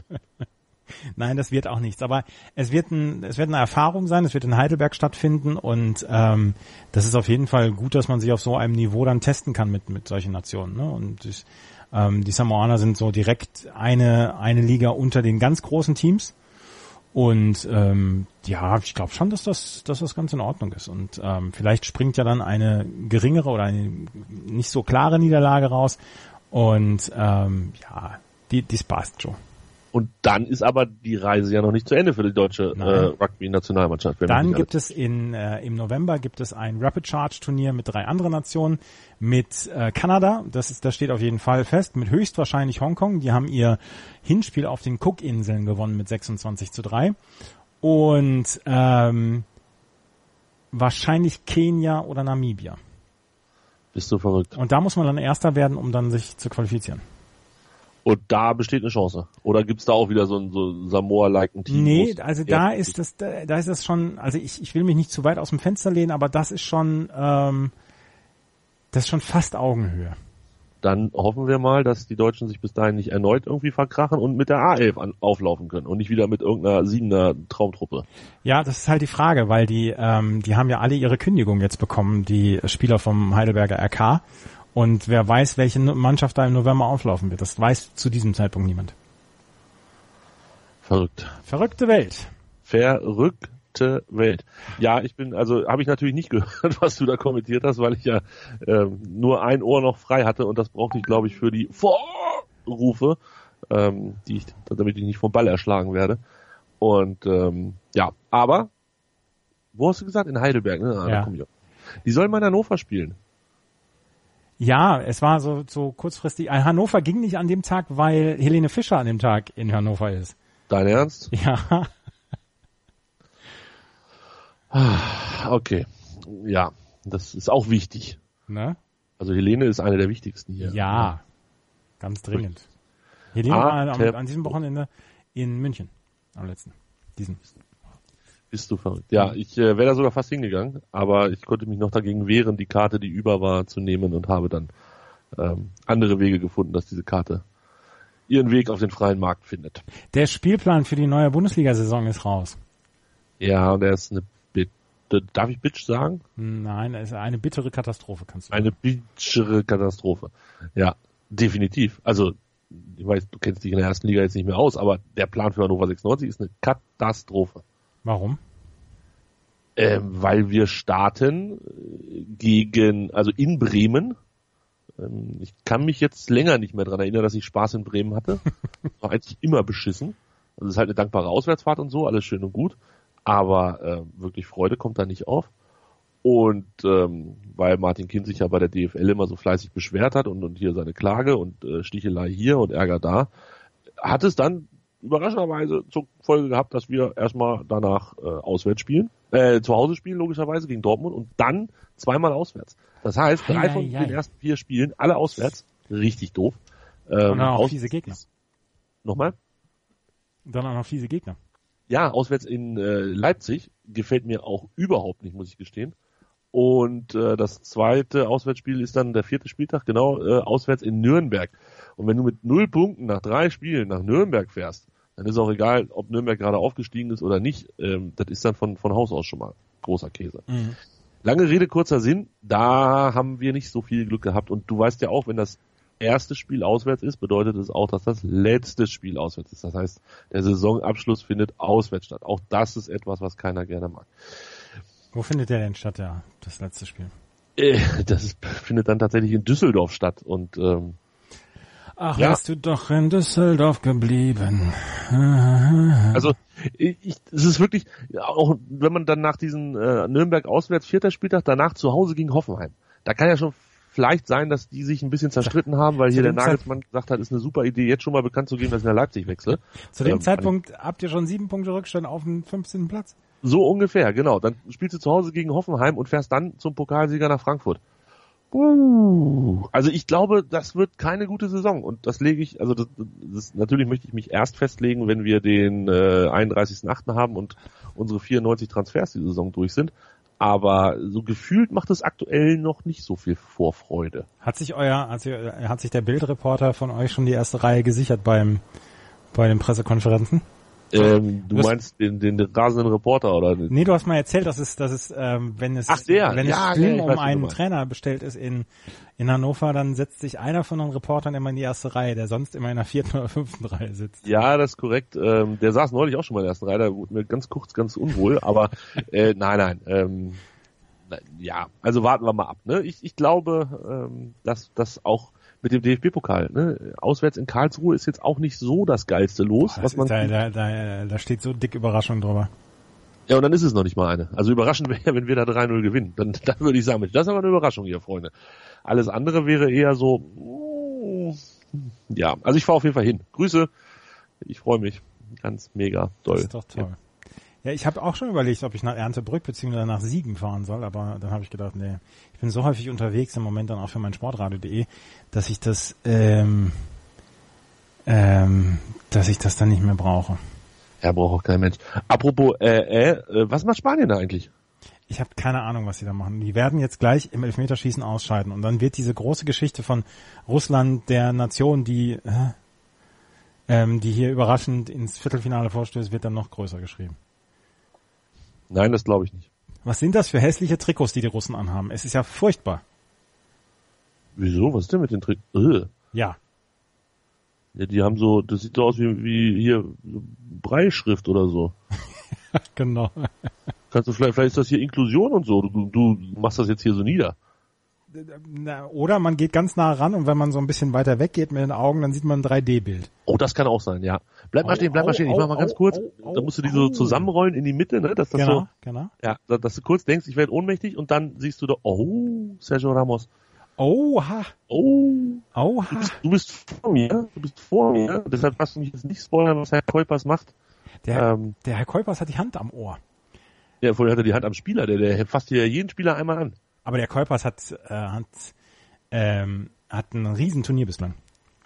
Nein, das wird auch nichts. Aber es wird ein, es wird eine Erfahrung sein. Es wird in Heidelberg stattfinden, und ähm, das ist auf jeden Fall gut, dass man sich auf so einem Niveau dann testen kann mit mit solchen Nationen. Ne? Und ich, ähm, die Samoaner sind so direkt eine eine Liga unter den ganz großen Teams. Und ähm, ja, ich glaube schon, dass das, dass das ganz in Ordnung ist. Und ähm, vielleicht springt ja dann eine geringere oder eine nicht so klare Niederlage raus. Und ähm, ja, die, die passt schon. Und dann ist aber die Reise ja noch nicht zu Ende für die deutsche äh, Rugby-Nationalmannschaft. Dann gibt es in äh, im November gibt es ein Rapid Charge Turnier mit drei anderen Nationen, mit äh, Kanada, das ist, das steht auf jeden Fall fest, mit höchstwahrscheinlich Hongkong, die haben ihr Hinspiel auf den Cook-Inseln gewonnen mit sechsundzwanzig zu drei, und ähm, wahrscheinlich Kenia oder Namibia. Bist du verrückt. Und da muss man dann Erster werden, um dann sich zu qualifizieren. Und da besteht eine Chance. Oder gibt's da auch wieder so ein so Samoa-like Team? Nee, also da ist das, da, da ist das schon, also ich, ich will mich nicht zu weit aus dem Fenster lehnen, aber das ist schon, ähm, das ist schon fast Augenhöhe. dann hoffen wir mal, dass die Deutschen sich bis dahin nicht erneut irgendwie verkrachen und mit der A elf an, auflaufen können und nicht wieder mit irgendeiner siebener Traumtruppe. Ja, das ist halt die Frage, weil die, ähm, die haben ja alle ihre Kündigung jetzt bekommen, die Spieler vom Heidelberger R K. Und wer weiß, welche Mannschaft da im November auflaufen wird. Das weiß zu diesem Zeitpunkt niemand. Verrückt. Verrückte Welt. Verrückte Welt. Ja, ich bin, also habe ich natürlich nicht gehört, was du da kommentiert hast, weil ich ja ähm, nur ein Ohr noch frei hatte und das brauchte ich, glaube ich, für die Vorrufe, ähm, die ich, damit ich nicht vom Ball erschlagen werde. Und ähm, ja, aber wo hast du gesagt? In Heidelberg, ne? Ah, ja. Da komm ich auf. Die sollen mal in Hannover spielen. Ja, es war so, so kurzfristig. Hannover ging nicht an dem Tag, weil Helene Fischer an dem Tag in Hannover ist. Dein Ernst? Ja. Okay. Ja, das ist auch wichtig. Ne? Also Helene ist eine der wichtigsten hier. Ja, ganz dringend. Helene war am, an diesem Wochenende in München, am letzten. Diesen. Bist du verrückt. Ja, ich äh, wäre da sogar fast hingegangen, aber ich konnte mich noch dagegen wehren, die Karte, die über war, zu nehmen und habe dann ähm, andere Wege gefunden, dass diese Karte ihren Weg auf den freien Markt findet. Der Spielplan für die neue Bundesliga-Saison ist raus. Ja, und er ist eine Bitte. Darf ich Bitch sagen? Nein, es ist eine bittere Katastrophe, kannst du Eine sagen. bitchere Katastrophe. Ja, definitiv. Also, ich weiß, du kennst dich in der ersten Liga jetzt nicht mehr aus, aber der Plan für Hannover sechsundneunzig ist eine Katastrophe. Warum? Ähm, weil wir starten gegen, also in Bremen. Ähm, ich kann mich jetzt länger nicht mehr dran erinnern, dass ich Spaß in Bremen hatte. War eigentlich immer beschissen. Also es ist halt eine dankbare Auswärtsfahrt und so, alles schön und gut. Aber äh, wirklich Freude kommt da nicht auf. Und ähm, weil Martin Kind sich ja bei der D F L immer so fleißig beschwert hat und, und hier seine Klage und äh, Stichelei hier und Ärger da, hat es dann überraschenderweise zur Folge gehabt, dass wir erstmal danach äh, auswärts spielen, äh, zu Hause spielen logischerweise gegen Dortmund und dann zweimal auswärts. Das heißt, drei von den ersten vier Spielen, alle auswärts, richtig doof. Ähm, und dann auch aus- fiese Gegner. Nochmal? Und dann auch noch fiese Gegner. Ja, auswärts in äh, Leipzig gefällt mir auch überhaupt nicht, muss ich gestehen. Und äh, das zweite Auswärtsspiel ist dann der vierte Spieltag, genau, äh, auswärts in Nürnberg. Und wenn du mit null Punkten nach drei Spielen nach Nürnberg fährst, dann ist auch egal, ob Nürnberg gerade aufgestiegen ist oder nicht. Ähm, das ist dann von, von Haus aus schon mal großer Käse. Mhm. Lange Rede, kurzer Sinn, da haben wir nicht so viel Glück gehabt. Und du weißt ja auch, wenn das erste Spiel auswärts ist, bedeutet es auch, dass das letzte Spiel auswärts ist. Das heißt, der Saisonabschluss findet auswärts statt. Auch das ist etwas, was keiner gerne mag. Wo findet der denn statt, ja, das letzte Spiel? Äh, Das ist, findet dann tatsächlich in Düsseldorf statt. Und ähm, Ach, Ja. wärst du doch in Düsseldorf geblieben. Also ich, es ist wirklich, auch wenn man dann nach diesen äh, Nürnberg auswärts vierter Spieltag danach zu Hause gegen Hoffenheim, da kann ja schon vielleicht sein, dass die sich ein bisschen zerstritten haben, weil Zu hier der dem Zeit- Nagelsmann gesagt hat, ist eine super Idee, jetzt schon mal bekannt zu geben, dass ich nach Leipzig wechsle. Zu dem Ähm, Zeitpunkt habt ihr schon sieben Punkte Rückstand auf dem fünfzehnten Platz. So ungefähr, genau. Dann spielst du zu Hause gegen Hoffenheim und fährst dann zum Pokalsieger nach Frankfurt. Uh, also ich glaube, das wird keine gute Saison und das lege ich, also das, das, natürlich möchte ich mich erst festlegen, wenn wir den äh, einunddreißigsten achten haben und unsere vierundneunzig Transfers die Saison durch sind, aber so gefühlt macht es aktuell noch nicht so viel Vorfreude. Hat sich euer, hat sich, hat sich der Bildreporter von euch schon die erste Reihe gesichert beim, bei den Pressekonferenzen? Ähm, du Das- meinst den, den, den rasenden Reporter oder? Nee, du hast mal erzählt, dass es, dass es, ähm, wenn es, Ach, der. wenn es Ja, Stream ja, ich weiß, um was du einen meinst. Trainer bestellt ist in, in Hannover, dann setzt sich einer von den Reportern immer in die erste Reihe, der sonst immer in der vierten oder fünften Reihe sitzt. Ja, das ist korrekt. Ähm, der saß neulich auch schon mal in der ersten Reihe, da wurde mir ganz kurz ganz unwohl, aber äh, nein, nein. Ähm, na, ja, also warten wir mal ab. Ne? Ich, ich glaube, ähm, dass das auch mit dem D F B-Pokal, ne? Auswärts in Karlsruhe ist jetzt auch nicht so das geilste Los, Boah, was das man. ist, da, da, da, da steht so dick Überraschung drüber. Ja, und dann ist es noch nicht mal eine. Also überraschend wäre, wenn wir da drei null gewinnen. Dann, dann würde ich sagen, Mensch, das ist aber eine Überraschung hier, Freunde. Alles andere wäre eher so, mm, ja, also ich fahre auf jeden Fall hin. Grüße, ich freue mich. Ganz mega doll. Das ist doch toll. Ja, ich habe auch schon überlegt, ob ich nach Erntebrück bzw. nach Siegen fahren soll, aber dann habe ich gedacht, nee, ich bin so häufig unterwegs im Moment dann auch für mein Sportradio punkt de, dass ich das, ähm, ähm, dass ich das dann nicht mehr brauche. Ja, braucht auch kein Mensch. Apropos, äh, äh, äh, was macht Spanien da eigentlich? Ich habe keine Ahnung, was sie da machen. Die werden jetzt gleich im Elfmeterschießen ausscheiden und dann wird diese große Geschichte von Russland, der Nation, die äh, ähm, die hier überraschend ins Viertelfinale vorstößt, wird dann noch größer geschrieben. Nein, das glaube ich nicht. Was sind das für hässliche Trikots, die die Russen anhaben? Es ist ja furchtbar. Wieso? Was ist denn mit den Trikots? Äh. Ja. Ja, die haben so, das sieht so aus wie, wie hier so Breitschrift oder so. Genau. Kannst du vielleicht, vielleicht ist das hier Inklusion und so. Du, du machst das jetzt hier so nieder. Na, oder man geht ganz nah ran und wenn man so ein bisschen weiter weg geht mit den Augen, dann sieht man ein drei D Bild. Oh, das kann auch sein, ja. Bleib mal Au, stehen, bleib au, mal stehen. Ich mach mal au, ganz au, kurz. au, Da musst du die au. so zusammenrollen in die Mitte, ne? Dass das Genau, so, genau. ja, dass du kurz denkst, ich werde ohnmächtig und dann siehst du da, oh, Sergio Ramos. Oha. Oh. Oha. Du bist, du bist vor mir, du bist vor mir. Deshalb darfst du mich jetzt nicht spoilern, was Herr Kuipers macht. Der, Ähm, der Herr Kuipers hat die Hand am Ohr. Ja, vorher hat er die Hand am Spieler, der, der fasst hier jeden Spieler einmal an. Aber der Kuipers hat, äh, hat, ähm, hat ein Riesenturnier bislang.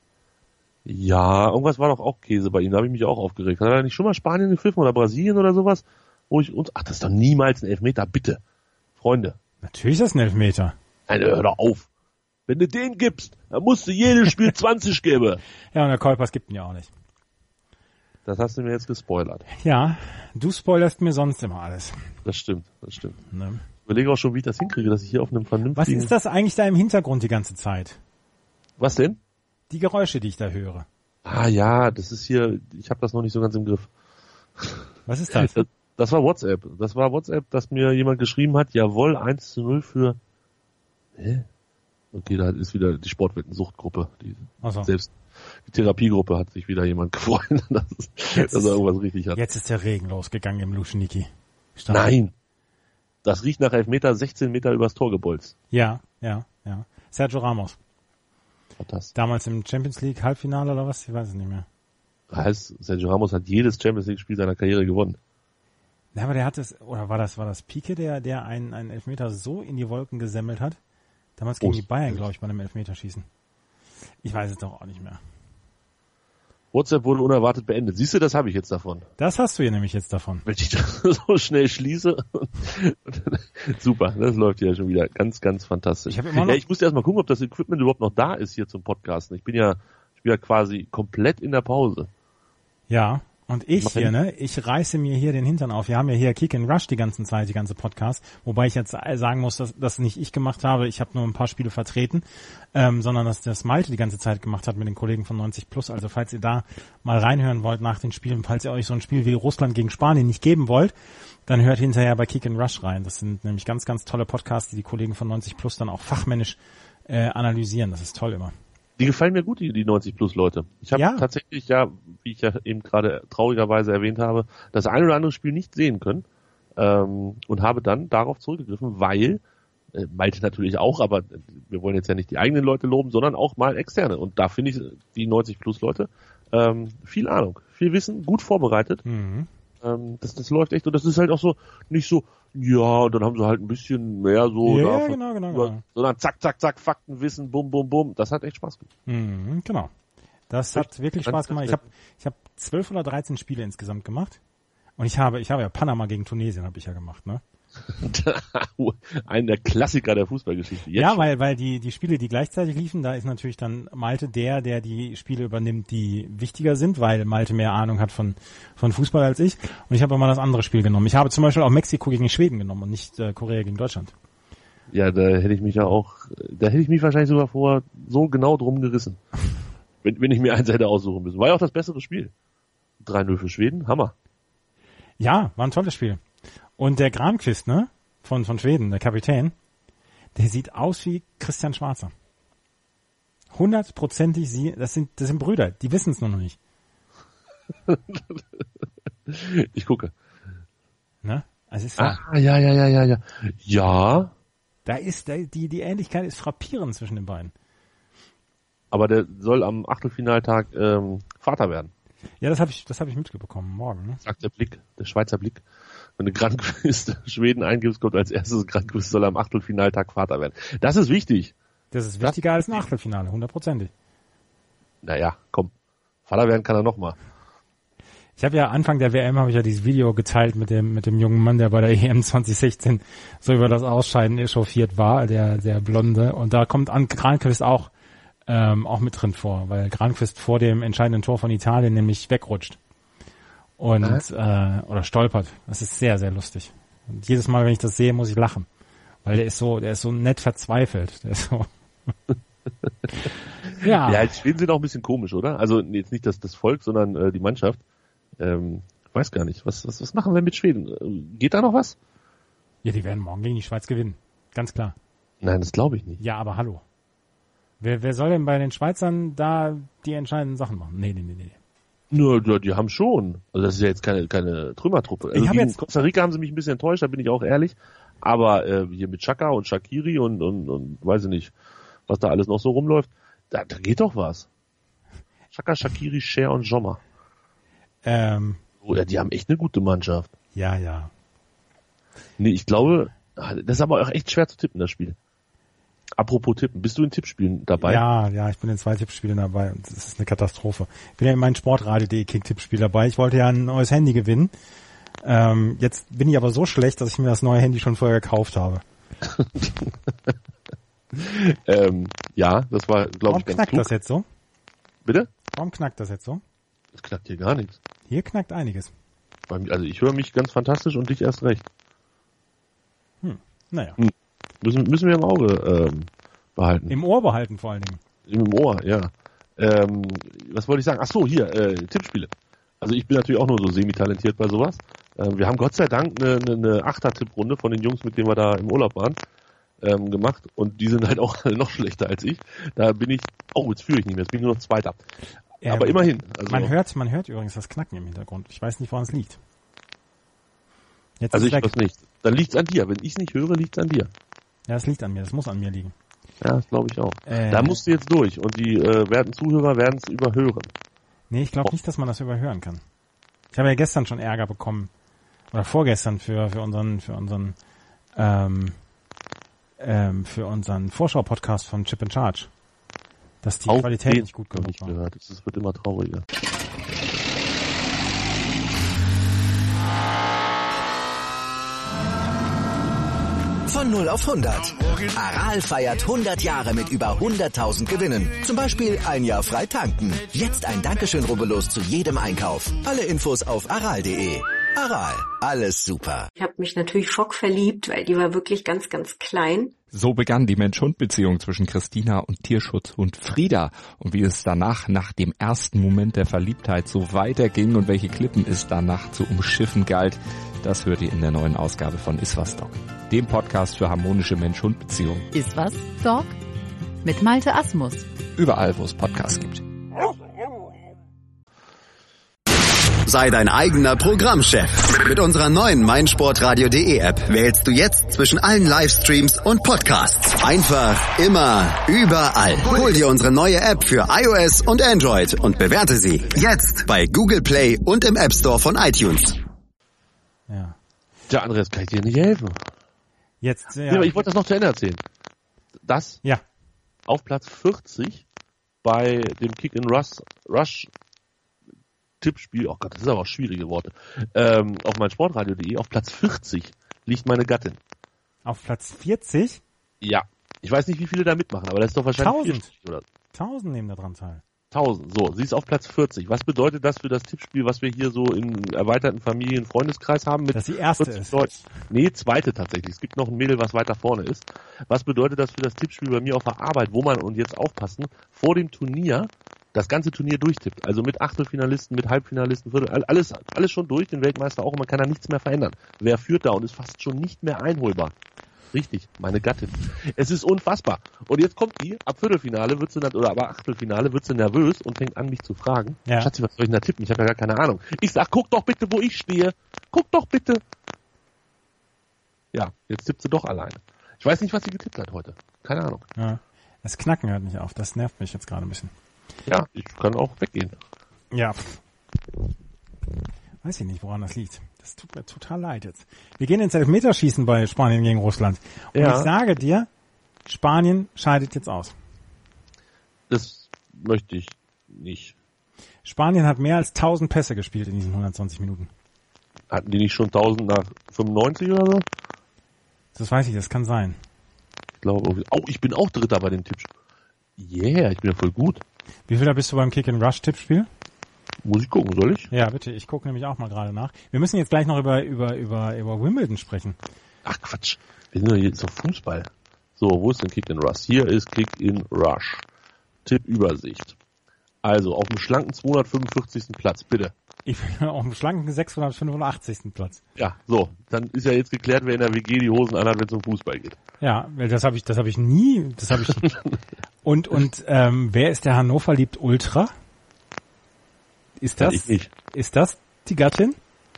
Ja, irgendwas war doch auch Käse bei ihm, da habe ich mich auch aufgeregt. Hat er nicht schon mal Spanien gepfiffen oder Brasilien oder sowas? Wo ich uns, ach, das ist doch niemals ein Elfmeter, bitte. Freunde. Natürlich ist das ein Elfmeter. Nein, hör doch auf. Wenn du den gibst, dann musst du jedes Spiel zwanzig geben. Ja, und der Kuipers gibt ihn ja auch nicht. Das hast du mir jetzt gespoilert. Ja, du spoilerst mir sonst immer alles. Das stimmt, das stimmt. Ne? Ich überlege auch schon, wie ich das hinkriege, dass ich hier auf einem Was vernünftigen... ist das eigentlich da im Hintergrund die ganze Zeit? Was denn? Die Geräusche, die ich da höre. Ah ja, das ist hier, ich habe das noch nicht so ganz im Griff. Was ist das? Das, das war WhatsApp. Das war WhatsApp, dass mir jemand geschrieben hat, jawohl, eins zu null für... Hä? Okay, da ist wieder die Sportwetten-Suchtgruppe. Die Ach so. Selbst die Therapiegruppe hat sich wieder jemand gefreut, dass, Jetzt dass er ist- irgendwas richtig hat. Jetzt ist der Regen losgegangen im Luschniki. Nein. Das riecht nach Elfmeter, sechzehn Meter übers Tor gebolzt. Ja, ja, ja. Sergio Ramos. Fantastisch. Damals im Champions League Halbfinale oder was? Ich weiß es nicht mehr. Heißt, Sergio Ramos hat jedes Champions League Spiel seiner Karriere gewonnen. Ja, aber der hat es, oder war das, war das Pique, der, der einen, einen Elfmeter so in die Wolken gesemmelt hat? Damals gegen Oh, die Bayern, glaube ich, bei einem Elfmeterschießen. Ich weiß es doch auch nicht mehr. WhatsApp wurde unerwartet beendet. Siehst du, das habe ich jetzt davon. Das hast du ja nämlich jetzt davon. Wenn ich das so schnell schließe. Super, das läuft ja schon wieder ganz, ganz fantastisch. Ich hab immer noch- ja, ich musste erst mal gucken, ob das Equipment überhaupt noch da ist hier zum Podcasten. Ich bin ja, ich bin ja quasi komplett in der Pause. Ja, und ich Mach hier, hin. ne, ich reiße mir hier den Hintern auf. Wir haben ja hier Kick and Rush die ganze Zeit, die ganze Podcast, wobei ich jetzt sagen muss, dass das nicht ich gemacht habe. Ich habe nur ein paar Spiele vertreten, ähm, sondern dass das Malte die ganze Zeit gemacht hat mit den Kollegen von neunzig plus. Also falls ihr da mal reinhören wollt nach den Spielen, falls ihr euch so ein Spiel wie Russland gegen Spanien nicht geben wollt, dann hört hinterher bei Kick and Rush rein. Das sind nämlich ganz, ganz tolle Podcasts, die die Kollegen von neunzig plus dann auch fachmännisch äh, analysieren. Das ist toll immer. Die gefallen mir gut, die, die neunzig plus Leute. Ich habe Ja. tatsächlich ja, wie ich ja eben gerade traurigerweise erwähnt habe, das ein oder andere Spiel nicht sehen können ähm, und habe dann darauf zurückgegriffen, weil äh, Malte natürlich auch, aber wir wollen jetzt ja nicht die eigenen Leute loben, sondern auch mal externe. Und da finde ich die neunzig plus Leute ähm, viel Ahnung, viel Wissen, gut vorbereitet. Mhm. Ähm, das, das läuft echt und das ist halt auch so nicht so, ja, und dann haben sie halt ein bisschen mehr so, Ja, da, genau, genau, über- genau. sondern zack, zack, zack, Fakten, Wissen, bum, bum, bum. Das hat echt Spaß gemacht. Mhm, genau. Das hat Echt? wirklich Ganz, Spaß gemacht. Ich ganz habe ich hab zwölf oder dreizehn Spiele insgesamt gemacht. Und ich habe, ich habe ja Panama gegen Tunesien habe ich ja gemacht, ne? Einer der Klassiker der Fußballgeschichte. Jetzt ja, schon. weil, weil die, die Spiele, die gleichzeitig liefen, da ist natürlich dann Malte der, der die Spiele übernimmt, die wichtiger sind, weil Malte mehr Ahnung hat von, von Fußball als ich. Und ich habe immer das andere Spiel genommen. Ich habe zum Beispiel auch Mexiko gegen Schweden genommen und nicht äh, Korea gegen Deutschland. Ja, da hätte ich mich ja auch, da hätte ich mich wahrscheinlich sogar vorher so genau drum gerissen. wenn, wenn ich mir eins hätte aussuchen müssen. War ja auch das bessere Spiel. drei null für Schweden, Hammer. Ja, war ein tolles Spiel. Und der Granqvist, ne, von, von Schweden, der Kapitän, der sieht aus wie Christian Schwarzer. Hundertprozentig sie, das sind, das sind Brüder, die wissen es nur noch nicht. Ich gucke. Ne? Also ist ja, Ah, ja, ja, ja, ja, ja. Ja, da ist, da, die, die Ähnlichkeit ist frappierend zwischen den beiden. aber der soll am Achtelfinaltag ähm, Vater werden. Ja, das habe ich, das habe ich mitbekommen, morgen, ne? Sagt der Blick, der Schweizer Blick. Wenn du Granqvist Schweden eingibst, kommt als erstes Granqvist soll am Achtelfinaltag Vater werden. Das ist wichtig. Das ist wichtiger als ein Achtelfinale, hundertprozentig. Naja, komm. Vater werden kann er noch mal. Ich habe ja Anfang der W M habe ich ja dieses Video geteilt mit dem mit dem jungen Mann, der bei der E M zwanzig sechzehn so über das Ausscheiden echauffiert war, der der Blonde. Und da kommt an Granqvist auch ähm, auch mit drin vor, weil Granqvist vor dem entscheidenden Tor von Italien nämlich wegrutscht und äh, oder stolpert. Das ist sehr sehr lustig. Und jedes Mal, wenn ich das sehe, muss ich lachen, weil der ist so der ist so nett verzweifelt. Der ist so ja. Ja, jetzt Schweden sind auch ein bisschen komisch, oder? Also jetzt nicht das das Volk, sondern äh, die Mannschaft. Ähm, weiß gar nicht. Was, was, was machen wir mit Schweden? Geht da noch was? Ja, die werden morgen gegen die Schweiz gewinnen. Ganz klar. Nein, das glaube ich nicht. Ja, aber hallo. Wer, wer soll denn bei den Schweizern da die entscheidenden Sachen machen? Nee, nee, nee, nee. Nur, die, die haben schon. Also das ist ja jetzt keine, keine Trümmertruppe. Also ich hab gegen jetzt Costa Rica haben sie mich ein bisschen enttäuscht, da bin ich auch ehrlich. Aber äh, hier mit Xhaka und Shaqiri und, und, und weiß ich nicht, was da alles noch so rumläuft, da, da geht doch was. Xhaka, Shaqiri, Cher und Sommer. Ähm, Oder die haben echt eine gute Mannschaft. ja, ja. Nee, ich glaube, das ist aber auch echt schwer zu tippen, das Spiel. Apropos Tippen, bist du in Tippspielen dabei? Ja, ja, ich bin in zwei Tippspielen dabei und das ist eine Katastrophe. Ich bin ja in meinem Sportradio punkt de Kick-Tippspiel dabei. Ich wollte ja ein neues Handy gewinnen. Ähm, jetzt bin ich aber so schlecht, dass ich mir das neue Handy schon vorher gekauft habe. ähm, ja, das war, glaube Warum ich, ganz knackt klug. das jetzt so? Bitte? Warum knackt das jetzt so? Das knackt hier gar nichts. Hier knackt einiges. Bei mir- Also ich höre mich ganz fantastisch und dich erst recht. Hm. Naja. Hm. Müssen, müssen wir im Auge ähm, behalten. Im Ohr behalten vor allen Dingen. Im Ohr, ja. Ähm, was wollte ich sagen? Ach so, hier, äh, Tippspiele. Also ich bin natürlich auch nur so semi-talentiert bei sowas. Ähm, wir haben Gott sei Dank eine, eine, eine Achter-Tipprunde von den Jungs, mit denen wir da im Urlaub waren, ähm, gemacht. Und die sind halt auch noch schlechter als ich. Da bin ich, oh, jetzt führe ich nicht mehr, jetzt bin ich nur noch Zweiter. Ähm, Aber immerhin. Also, Man hört, man hört übrigens das Knacken im Hintergrund. Ich weiß nicht, woran es liegt. Jetzt also ist ich weg. weiß nicht. Dann liegt's an dir. Wenn ich es nicht höre, liegt's an dir. Ja, es liegt an mir. Das muss an mir liegen. Ja, das glaube ich auch. Äh, Da musst du jetzt durch und die äh, werten Zuhörer werden es überhören. Nee, ich glaube nicht, dass man das überhören kann. Ich habe ja gestern schon Ärger bekommen. Oder vorgestern für, für unseren, für unseren, ähm, ähm, für unseren Vorschau-Podcast von Chip and Charge. Dass die Auch Qualität den nicht gut hab ich genug nicht war. gehört. Es wird immer trauriger. Von null auf hundert. Aral feiert hundert Jahre mit über hunderttausend Gewinnen. Zum Beispiel ein Jahr frei tanken. Jetzt ein Dankeschön, rubbellos zu jedem Einkauf. Alle Infos auf aral punkt de. Aral, alles super. Ich habe mich natürlich schockverliebt, weil die war wirklich ganz, ganz klein. So begann die Mensch-Hund-Beziehung zwischen Christina und Tierschutzhund Frieda. Und wie es danach, nach dem ersten Moment der Verliebtheit, so weiterging und welche Klippen es danach zu umschiffen galt, das hört ihr in der neuen Ausgabe von Iswas Dog, dem Podcast für harmonische Mensch-Hund-Beziehungen. Ist was, Dog? Mit Malte Asmus. Überall, wo es Podcasts gibt. Sei dein eigener Programmchef. Mit unserer neuen meinsportradio punkt de App wählst du jetzt zwischen allen Livestreams und Podcasts. Einfach, immer, überall. Hol dir unsere neue App für iOS und Android und bewerte sie jetzt bei Google Play und im App Store von iTunes. Ja. Ja, Andreas, kann ich dir nicht helfen. Jetzt, ja. Ja, aber ich wollte das noch zu Ende erzählen. Das ja. auf Platz vierzig bei dem Kick-in-Rush Rush Tippspiel, oh Gott, das ist aber auch schwierige Worte, ähm, auf mein Sportradio punkt de, auf Platz vierzig liegt meine Gattin. Auf Platz vierzig? Ja. Ich weiß nicht, wie viele da mitmachen, aber das ist doch wahrscheinlich Tausend. vierzig oder Tausend nehmen da dran teil. tausend. So, sie ist auf Platz vierzig. Was bedeutet das für das Tippspiel, was wir hier so im erweiterten Familien- und Freundeskreis haben? Mit Dass die erste vierzig ist. Leuten? Nee, zweite tatsächlich. Es gibt noch ein Mädel, was weiter vorne ist. Was bedeutet das für das Tippspiel bei mir auf der Arbeit, wo man, und jetzt aufpassen, vor dem Turnier das ganze Turnier durchtippt. Also mit Achtelfinalisten, mit Halbfinalisten, Viertel, alles, alles schon durch, den Weltmeister auch, und man kann da nichts mehr verändern. Wer führt da und ist fast schon nicht mehr einholbar? Richtig, meine Gattin. Es ist unfassbar. Und jetzt kommt die, ab Viertelfinale wird sie dann, oder ab Achtelfinale wird sie nervös und fängt an, mich zu fragen. Ja. Schatzi, was soll ich denn da tippen? Ich habe ja gar keine Ahnung. Ich sag, guck doch bitte, wo ich stehe. Guck doch bitte. Ja, jetzt tippt sie doch alleine. Ich weiß nicht, was sie getippt hat heute. Keine Ahnung. Ja. Das Knacken hört nicht auf. Das nervt mich jetzt gerade ein bisschen. Ja, ich kann auch weggehen. Ja. Weiß ich nicht, woran das liegt. Das tut mir total leid jetzt. Wir gehen ins Elfmeterschießen bei Spanien gegen Russland. Und Ja. ich sage dir, Spanien scheidet jetzt aus. Das möchte ich nicht. Spanien hat mehr als tausend Pässe gespielt in diesen hundertzwanzig Minuten. Hatten die nicht schon tausend nach fünfundneunzig oder so? Das weiß ich, das kann sein. Ich glaube, oh, ich bin auch Dritter bei den Tipps. Yeah, ich bin ja voll gut. Wie viel da bist du beim Kick-and-Rush-Tippspiel? Muss ich gucken, soll ich? Ja, bitte, ich gucke nämlich auch mal gerade nach. Wir müssen jetzt gleich noch über, über, über, über Wimbledon sprechen. Ach Quatsch, wir sind doch jetzt auf Fußball. So, wo ist denn Kick-and-Rush? Hier ist Kick-in-Rush. Tippübersicht. Also, auf dem schlanken zweihundertfünfundvierzigsten Platz, bitte. Ich bin auf dem schlanken sechshundertfünfundachtzigsten Platz. Ja, so, dann ist ja jetzt geklärt, wer in der W G die Hosen anhat, wenn es um Fußball geht. Ja, weil das habe ich, das habe ich nie, das habe ich. und und ähm, wer ist der Hannover liebt Ultra? Ist das? Ich nicht. Ist das die Gattin?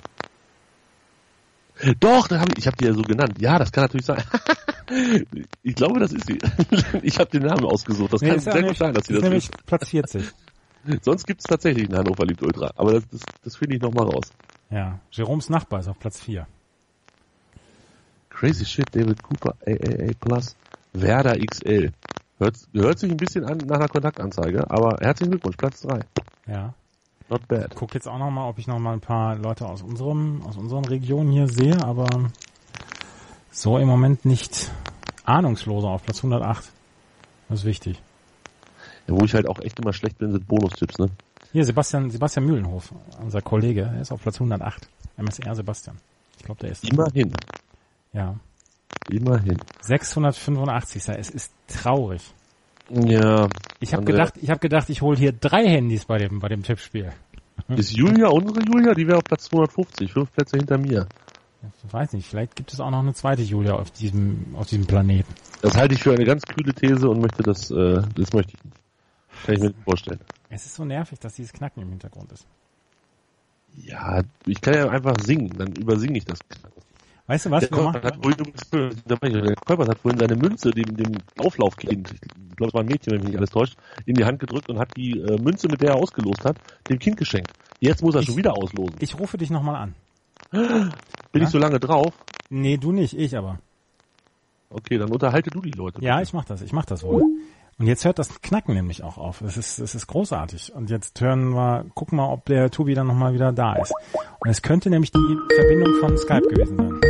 Doch, da hab ich, ich habe die ja so genannt. Ja, das kann natürlich sein. Ich glaube, das ist sie. Ich habe den Namen ausgesucht. Das nee, kann sehr gut sein, dass sie das nämlich ist. Platz vierzig. Sonst gibt es tatsächlich einen Hannover liebt Ultra. Aber das, das, das finde ich nochmal raus. Ja, Jeroms Nachbar ist auf Platz vier. Crazy Shit, David Cooper, A A A Plus, Werder X L. Hört, hört sich ein bisschen an nach einer Kontaktanzeige, aber herzlichen Glückwunsch, Platz drei. Ja. Not bad. Ich guck jetzt auch nochmal, ob ich nochmal ein paar Leute aus unserem, aus unseren Regionen hier sehe, aber so im Moment nicht. Ahnungsloser auf Platz hundertacht. Das ist wichtig. Ja, wo ich halt auch echt immer schlecht bin, sind Bonustipps, ne? Hier, Sebastian, Sebastian Mühlenhof, unser Kollege, er ist auf Platz hundertacht. M S R Sebastian. Ich glaube, der ist. Immerhin. Ja. Immerhin. sechshundertfünfundachtzig. Es ist traurig. Ja. Ich habe gedacht, ich habe gedacht, ich hole hier drei Handys bei dem, bei dem Tippspiel. Ist Julia, unsere Julia, die wäre auf Platz zweihundertfünfzig, fünf Plätze hinter mir. Ich weiß nicht, vielleicht gibt es auch noch eine zweite Julia auf diesem, auf diesem Planeten. Das halte ich für eine ganz kühle These und möchte das, äh, das möchte ich nicht. Kann ich mir nicht vorstellen. Es ist so nervig, dass dieses Knacken im Hintergrund ist. Ja, ich kann ja einfach singen, dann übersinge ich das. Weißt du was? Der Kolpert hat, der Kolpert hat vorhin seine Münze dem, dem Auflaufkind, ich glaube es war ein Mädchen, wenn mich nicht alles täuscht, in die Hand gedrückt und hat die äh, Münze, mit der er ausgelost hat, dem Kind geschenkt. Jetzt muss er ich, schon wieder auslosen. Ich rufe dich nochmal an. Bin ja? ich so lange drauf? Nee, du nicht, ich aber. Okay, dann unterhalte du die Leute. Bitte. Ja, ich mach das, ich mach das wohl. Und jetzt hört das Knacken nämlich auch auf. Es ist, es ist großartig. Und jetzt hören wir, gucken wir, ob der Tobi dann nochmal wieder da ist. Und es könnte nämlich die Verbindung von Skype gewesen sein.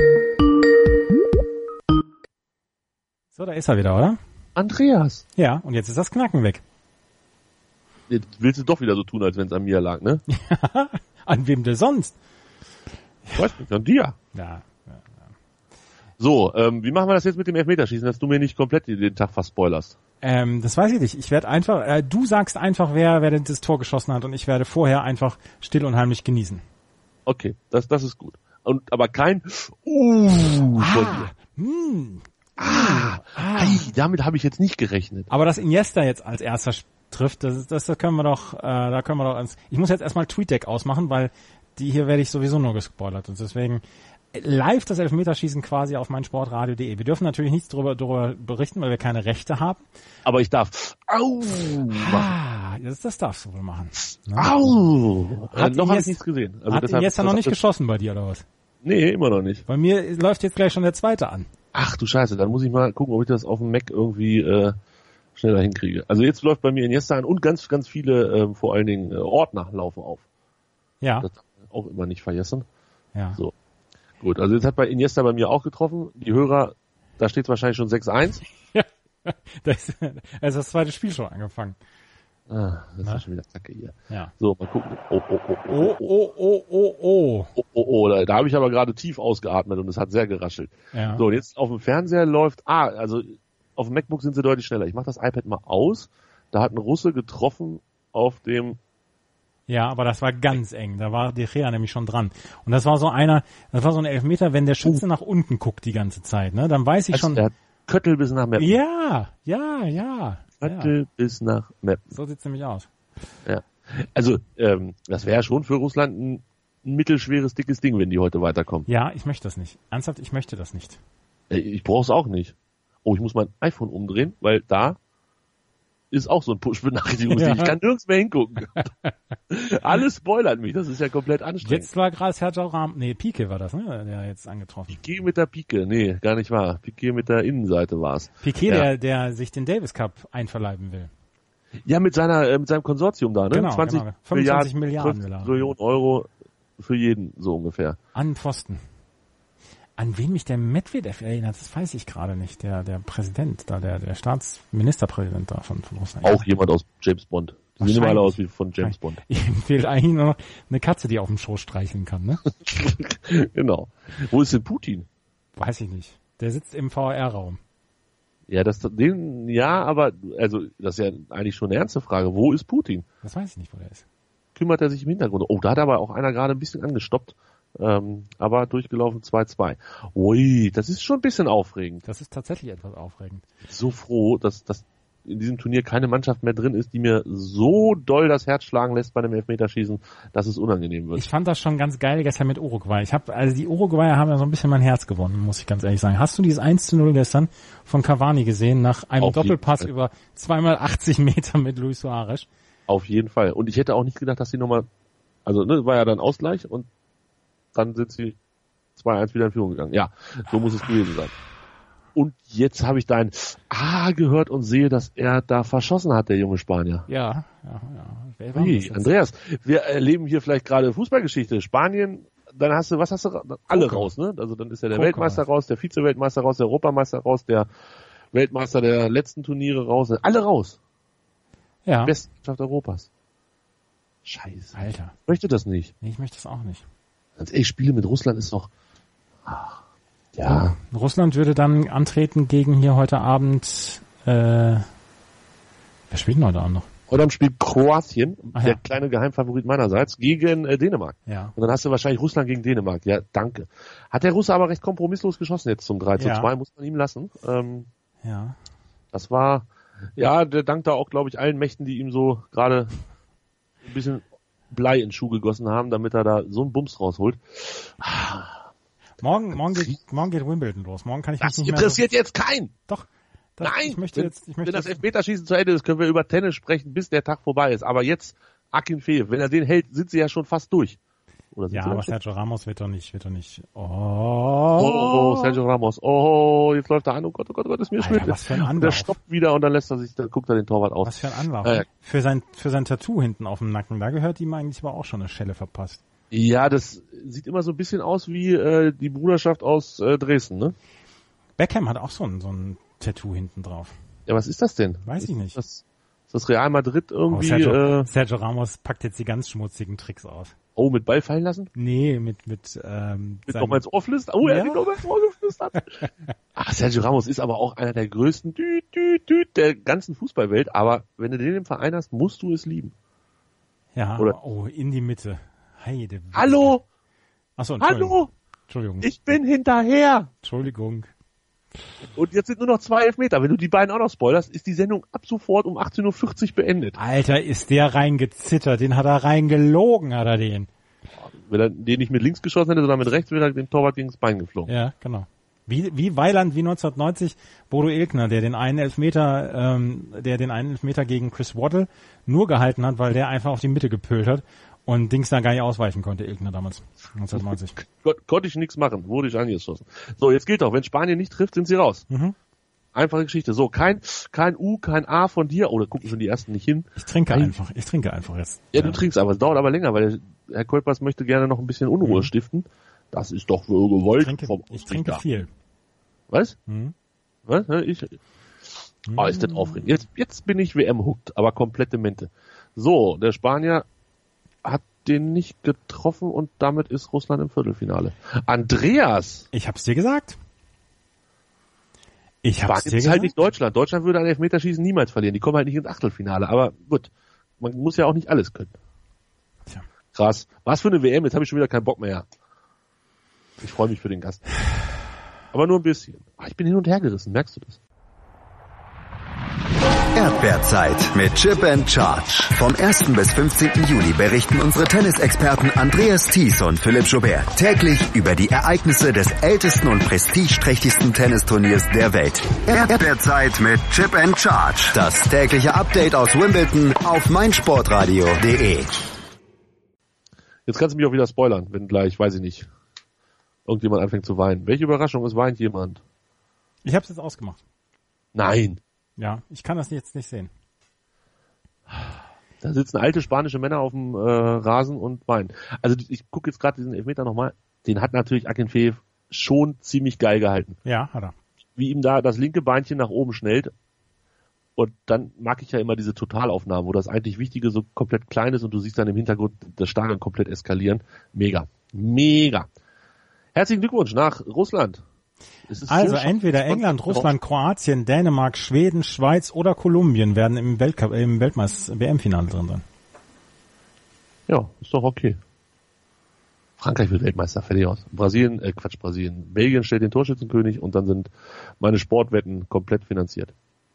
So, da ist er wieder, oder? Andreas. Ja, und jetzt ist das Knacken weg. Jetzt willst du doch wieder so tun, als wenn es an mir lag, ne? Ja, an wem denn sonst? Ich weiß nicht, an dir. Ja. ja, ja. So, ähm, wie machen wir das jetzt mit dem Elfmeterschießen, dass du mir nicht komplett den Tag verspoilerst? Ähm, das weiß ich nicht. Ich werde einfach, äh, du sagst einfach, wer, wer denn das Tor geschossen hat und ich werde vorher einfach still und heimlich genießen. Okay, das, das ist gut. Und, aber kein, uh, ah, von dir. Hm, ah, ah. Ei, damit habe ich jetzt nicht gerechnet. Aber dass Iniesta jetzt als erster trifft, das, das, das können wir doch, äh, da können wir doch ans, ich muss jetzt erstmal TweetDeck ausmachen, weil die hier werde ich sowieso nur gespoilert und deswegen live das Elfmeterschießen quasi auf meinsportradio punkt de. Wir dürfen natürlich nichts darüber, darüber berichten, weil wir keine Rechte haben. Aber ich darf. Au! Ah, das, das darfst du wohl machen. Ne? Au! Hat äh, noch habe ich jetzt, nichts gesehen. Also hat deshalb, jetzt noch nicht das, geschossen bei dir, oder was? Nee, immer noch nicht. Bei mir läuft jetzt gleich schon der zweite an. Ach du Scheiße, dann muss ich mal gucken, ob ich das auf dem Mac irgendwie äh, schneller hinkriege. Also jetzt läuft bei mir Iniesta an und ganz, ganz viele, äh, vor allen Dingen äh, Ordner laufen auf. Ja. Das auch immer nicht vergessen. Ja. So. Gut, also jetzt hat bei Iniesta bei mir auch getroffen. Die Hörer, da steht es wahrscheinlich schon sechs eins. Ja, da ist, da ist das zweite Spiel schon angefangen. Ah, das Na? ist schon wieder Kacke hier. Ja. So, mal gucken. Oh, oh, oh, Oh, oh, oh, oh, oh. Oh, oh, oh, da, da habe ich aber gerade tief ausgeatmet und es hat sehr geraschelt. Ja. So, und jetzt auf dem Fernseher läuft, ah, also auf dem MacBook sind sie deutlich schneller. Ich mache das iPad mal aus. Da hat ein Russe getroffen auf dem... Ja, aber das war ganz eng. Da war De Gea nämlich schon dran. Und das war so einer, das war so ein Elfmeter, wenn der Schütze uh. nach unten guckt die ganze Zeit, ne? Dann weiß ich also schon. Der hat Köttel bis nach Meppen. Ja, ja, ja. Köttel ja. bis nach Meppen. So sieht's nämlich aus. Ja. Also, ähm, das wäre schon für Russland ein, ein mittelschweres, dickes Ding, wenn die heute weiterkommen. Ja, ich möchte das nicht. Ernsthaft, ich möchte das nicht. Ich brauch's auch nicht. Oh, ich muss mein iPhone umdrehen, weil da ist auch so ein Push-Benachrichtigung. Ja. Ich kann nirgends mehr hingucken. Alles spoilert mich, das ist ja komplett anstrengend. Jetzt war gerade Sergio Ramos, nee, Pique war das, ne, der jetzt angetroffen. Piqué mit der Pike, nee, gar nicht wahr. Piqué mit der Innenseite war's. Piqué, ja. der, der sich den Davis Cup einverleiben will. Ja, mit seiner, äh, mit seinem Konsortium da, ne? Genau, zwanzig genau. fünfundzwanzig Milliarden will er. Millionen Euro für jeden, so ungefähr. An Pfosten. An wen mich der Medvedev erinnert, das weiß ich gerade nicht. Der, der Präsident da, der, der Staatsministerpräsident da von, von Russland. Auch jemand aus James Bond. Die sehen immer alle aus wie von James Bond. Ihm fehlt eigentlich nur noch eine Katze, die auf dem Schoß streicheln kann, ne? Genau. Wo ist denn Putin? Weiß ich nicht. Der sitzt im V R-Raum. Ja, das, den, ja, aber, also, das ist ja eigentlich schon eine ernste Frage. Wo ist Putin? Das weiß ich nicht, wo der ist. Kümmert er sich im Hintergrund? Oh, da hat aber auch einer gerade ein bisschen angestoppt. Ähm, aber durchgelaufen zwei zwei. Ui, das ist schon ein bisschen aufregend. Das ist tatsächlich etwas aufregend. So froh, dass, dass in diesem Turnier keine Mannschaft mehr drin ist, die mir so doll das Herz schlagen lässt bei einem Elfmeterschießen, dass es unangenehm wird. Ich fand das schon ganz geil gestern mit Uruguay. Ich habe, also die Uruguayer haben ja so ein bisschen mein Herz gewonnen, muss ich ganz ehrlich sagen. Hast du dieses eins zu null gestern von Cavani gesehen, nach einem Auf Doppelpass über zweimal achtzig Meter mit Luis Suarez? Auf jeden Fall. Und ich hätte auch nicht gedacht, dass sie nochmal, also ne, war ja dann Ausgleich und dann sind sie zwei eins wieder in Führung gegangen. Ja, so muss es gewesen sein. Und jetzt habe ich dein A gehört und sehe, dass er da verschossen hat, der junge Spanier. Ja, ja, ja. Wer war Hey, Andreas, wir erleben hier vielleicht gerade Fußballgeschichte. Spanien, dann hast du, was hast du, alle Koka. raus, ne? Also dann ist ja der Koka. Weltmeister raus, der Vize-Weltmeister raus, der Europameister raus, der Weltmeister der letzten Turniere raus, alle raus. Ja. Beste Mannschaft Europas. Scheiße. Alter. Ich möchte das nicht. Nee, ich möchte das auch nicht. Ganz ehrlich, Spiele mit Russland ist doch, ach, ja. Russland würde dann antreten gegen hier heute Abend, äh, wer spielt denn heute Abend noch? Heute Abend spielt Kroatien, Ach der ja. kleine Geheimfavorit meinerseits, gegen äh, Dänemark. Ja. Und dann hast du wahrscheinlich Russland gegen Dänemark. Ja, danke. Hat der Russe aber recht kompromisslos geschossen jetzt zum drei zu zwei, Ja. muss man ihm lassen. Ähm, Ja. das war, ja, der dankt da auch, glaube ich, allen Mächten, die ihm so gerade ein bisschen Blei in den Schuh gegossen haben, damit er da so einen Bums rausholt. Morgen, morgen geht, morgen geht Wimbledon los. Morgen kann ich mich Das nicht mehr interessiert jetzt keinen. Doch. Das, Nein, ich möchte wenn, jetzt, ich möchte wenn das jetzt, Elfmeterschießen zu Ende ist, können wir über Tennis sprechen, bis der Tag vorbei ist. Aber jetzt Akinfeev, wenn er den hält, sind sie ja schon fast durch. Oder sind ja, sie aber dann schon? Sergio Ramos wird doch nicht, wird doch nicht, oh. Oh, oh, Sergio Ramos. Oh, jetzt läuft er an. Oh Gott, oh Gott, oh Gott, ist mir Alter, schwindelig. was für ein Und der Anlauf. stoppt wieder und dann lässt er sich, dann guckt er den Torwart aus. Was für ein Anlauf. Äh, Für sein, für sein Tattoo hinten auf dem Nacken, da gehört ihm eigentlich aber auch schon eine Schelle verpasst. Ja, das sieht immer so ein bisschen aus wie äh, die Bruderschaft aus äh, Dresden, ne? Beckham hat auch so ein, so ein Tattoo hinten drauf. Ja, was ist das denn? Weiß ich nicht. Ist das, ist das Real Madrid Oh, irgendwie? Sergio, äh, Sergio Ramos packt jetzt die ganz schmutzigen Tricks aus. oh, mit Ball fallen lassen? Nee, mit, mit, ähm, Mit seinem- nochmal ins Ohr flüstern? Oh, er Ja. hat ihn nochmal ins Ohr geflüstert. Ach, Sergio Ramos ist aber auch einer der größten Düt, Düt, Düt der ganzen Fußballwelt. Aber wenn du den im Verein hast, musst du es lieben. ja, oder- oh, in die Mitte. Heide. Witzka. Hallo? Achso, Entschuldigung. Hallo? Entschuldigung. Ich bin hinterher. Entschuldigung. Und jetzt sind nur noch zwei Elfmeter. Wenn du die beiden auch noch spoilerst, ist die Sendung ab sofort um achtzehn Uhr vierzig beendet. Alter, ist der reingezittert. Den hat er reingelogen, hat er den. Wenn er den nicht mit links geschossen hätte, sondern mit rechts, wäre er den Torwart gegen das Bein geflogen. Ja, genau. Wie, wie Weiland, wie neunzehnhundertneunzig, Bodo Ilgner, der den einen Elfmeter, ähm, der den einen Elfmeter gegen Chris Waddle nur gehalten hat, weil der einfach auf die Mitte gepölt hat und Dings da gar nicht ausweichen konnte, Ilgner damals, neunzehnhundertneunzig. Kon konnte ich nichts machen, wurde ich angeschossen. So, jetzt gilt doch, wenn Spanien nicht trifft, sind sie raus. Mhm. Einfache Geschichte. So, kein, kein U, kein A von dir. Oder gucken schon die ersten nicht hin. Ich trinke Nein. einfach, ich trinke einfach jetzt. Ja, du trinkst aber, es dauert aber länger, weil der Herr Kuipers möchte gerne noch ein bisschen Unruhe Mhm. stiften. Das ist doch wohl gewollt Ich trinke, vom ich trinke Richter. viel. Was? Mhm. Was? Hä? Ich, oh, ist das aufregend. Jetzt, jetzt bin ich W M-hooked, aber komplette Mente. So, der Spanier hat den nicht getroffen und damit ist Russland im Viertelfinale. Andreas! Ich hab's dir gesagt. Ich hab's Spanien dir ist gesagt. halt nicht Deutschland. Deutschland würde ein Elfmeterschießen niemals verlieren. Die kommen halt nicht ins Achtelfinale. Aber gut, man muss ja auch nicht alles können. Tja. Krass. Was für eine W M? Jetzt habe ich schon wieder keinen Bock mehr. Ich freue mich für den Gast. Aber nur ein bisschen. Ah, ich bin hin und her gerissen. Merkst du das? Erdbeerzeit mit Chip and Charge. Vom ersten bis fünfzehnten Juli berichten unsere Tennisexperten Andreas Thies und Philipp Joubert täglich über die Ereignisse des ältesten und prestigeträchtigsten Tennisturniers der Welt. Erdbeerzeit mit Chip and Charge. Das tägliche Update aus Wimbledon auf meinsportradio punkt de. Jetzt kannst du mich auch wieder spoilern, wenn gleich, weiß ich nicht, irgendjemand anfängt zu weinen. Welche Überraschung, es weint jemand? Ich hab's jetzt ausgemacht. Nein. Ja, ich kann das jetzt nicht sehen. Da sitzen alte spanische Männer auf dem äh, Rasen und weinen. Also ich gucke jetzt gerade diesen Elfmeter nochmal. Den hat natürlich Akinfeev schon ziemlich geil gehalten. Ja, hat er. Wie ihm da das linke Beinchen nach oben schnellt. Und dann mag ich ja immer diese Totalaufnahmen, wo das eigentlich Wichtige so komplett klein ist und du siehst dann im Hintergrund das Stadion komplett eskalieren. Mega. Mega. Herzlichen Glückwunsch nach Russland. Also so entweder England, Russland, Kroatien, Dänemark, Schweden, Schweiz oder Kolumbien werden im Weltcup, im Weltmeister-W M-Finale drin sein. Ja, ist doch okay. Frankreich wird Weltmeister, fertig aus. Brasilien, äh Quatsch, Brasilien. Belgien stellt den Torschützenkönig und dann sind meine Sportwetten komplett finanziert.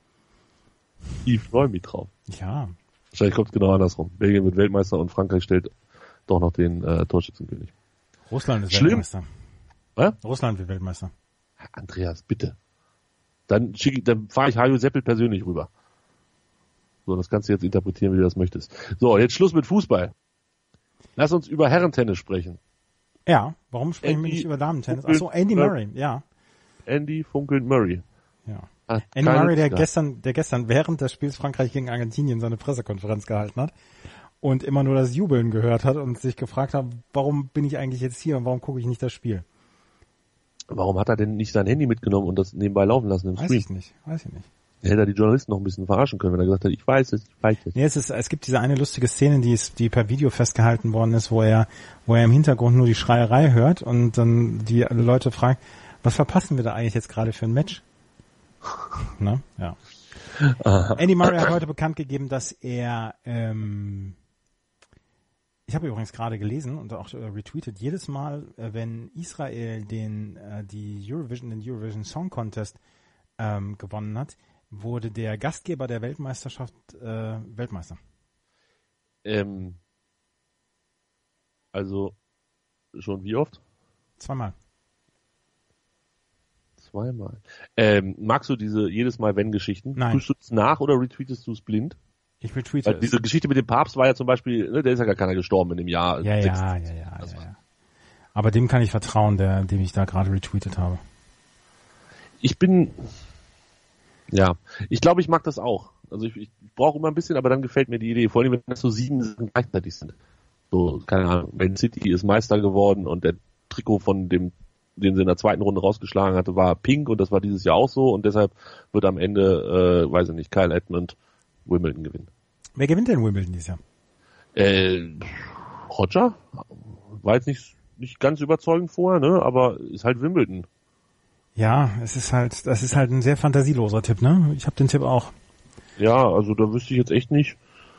Ich freue mich drauf. Ja. Wahrscheinlich kommt es genau andersrum. Belgien wird Weltmeister und Frankreich stellt doch noch den äh, Torschützenkönig. Russland ist Schlimm. Weltmeister. Was? Russland wird Weltmeister. Andreas, bitte. Dann schicke ich, dann fahre ich Hajo Seppel persönlich rüber. So, das kannst du jetzt interpretieren, wie du das möchtest. So, jetzt Schluss mit Fußball. Lass uns über Herrentennis sprechen. Ja, warum sprechen Andy wir nicht über Damen-Tennis? Achso, Andy Murray, ja. Andy funkelt Murray. Ja. Hat Andy keine Murray, der Lust gestern, der gestern während des Spiels Frankreich gegen Argentinien seine Pressekonferenz gehalten hat und immer nur das Jubeln gehört hat und sich gefragt hat, warum bin ich eigentlich jetzt hier und warum gucke ich nicht das Spiel? Warum hat er denn nicht sein Handy mitgenommen und das nebenbei laufen lassen im Weiß Stream? ich nicht, weiß ich nicht. Hätte er die Journalisten noch ein bisschen verarschen können, wenn er gesagt hat, ich weiß es, ich weiß es. Nee, es ist, es gibt diese eine lustige Szene, die ist, die per Video festgehalten worden ist, wo er, wo er im Hintergrund nur die Schreierei hört und dann die Leute fragen, was verpassen wir da eigentlich jetzt gerade für ein Match? Ne? Ja. Andy Murray hat heute bekannt gegeben, dass er, ähm, ich habe übrigens gerade gelesen und auch äh, retweetet, jedes Mal, äh, wenn Israel den, äh, die Eurovision, den Eurovision Song Contest ähm, gewonnen hat, wurde der Gastgeber der Weltmeisterschaft äh, Weltmeister. Ähm, also schon wie oft? Zweimal. Zweimal. Ähm, magst du diese jedes Mal wenn Geschichten? Nein. Tust du es nach oder retweetest du es blind? Ich retweete Weil es. diese Geschichte mit dem Papst war ja zum Beispiel, ne, der ist ja gar keiner gestorben in dem Jahr. Ja, ja, ja, ja, ja, ja. Aber dem kann ich vertrauen, der, dem ich da gerade retweetet habe. Ich bin, ja, ich glaube, ich mag das auch. Also ich, ich brauche immer ein bisschen, aber dann gefällt mir die Idee. Vor allem, wenn das so sieben Sachen gleichzeitig sind. So, keine Ahnung, Man City ist Meister geworden und der Trikot von dem, den sie in der zweiten Runde rausgeschlagen hatte, war pink und das war dieses Jahr auch so und deshalb wird am Ende, äh, weiß ich nicht, Kyle Edmund Wimbledon gewinnen. Wer gewinnt denn Wimbledon dieses Jahr? Äh, Roger? War jetzt nicht, nicht ganz überzeugend vorher, ne, aber ist halt Wimbledon. Ja, es ist halt, das ist halt ein sehr fantasieloser Tipp, ne? Ich habe den Tipp auch. Ja, also da wüsste ich jetzt echt nicht.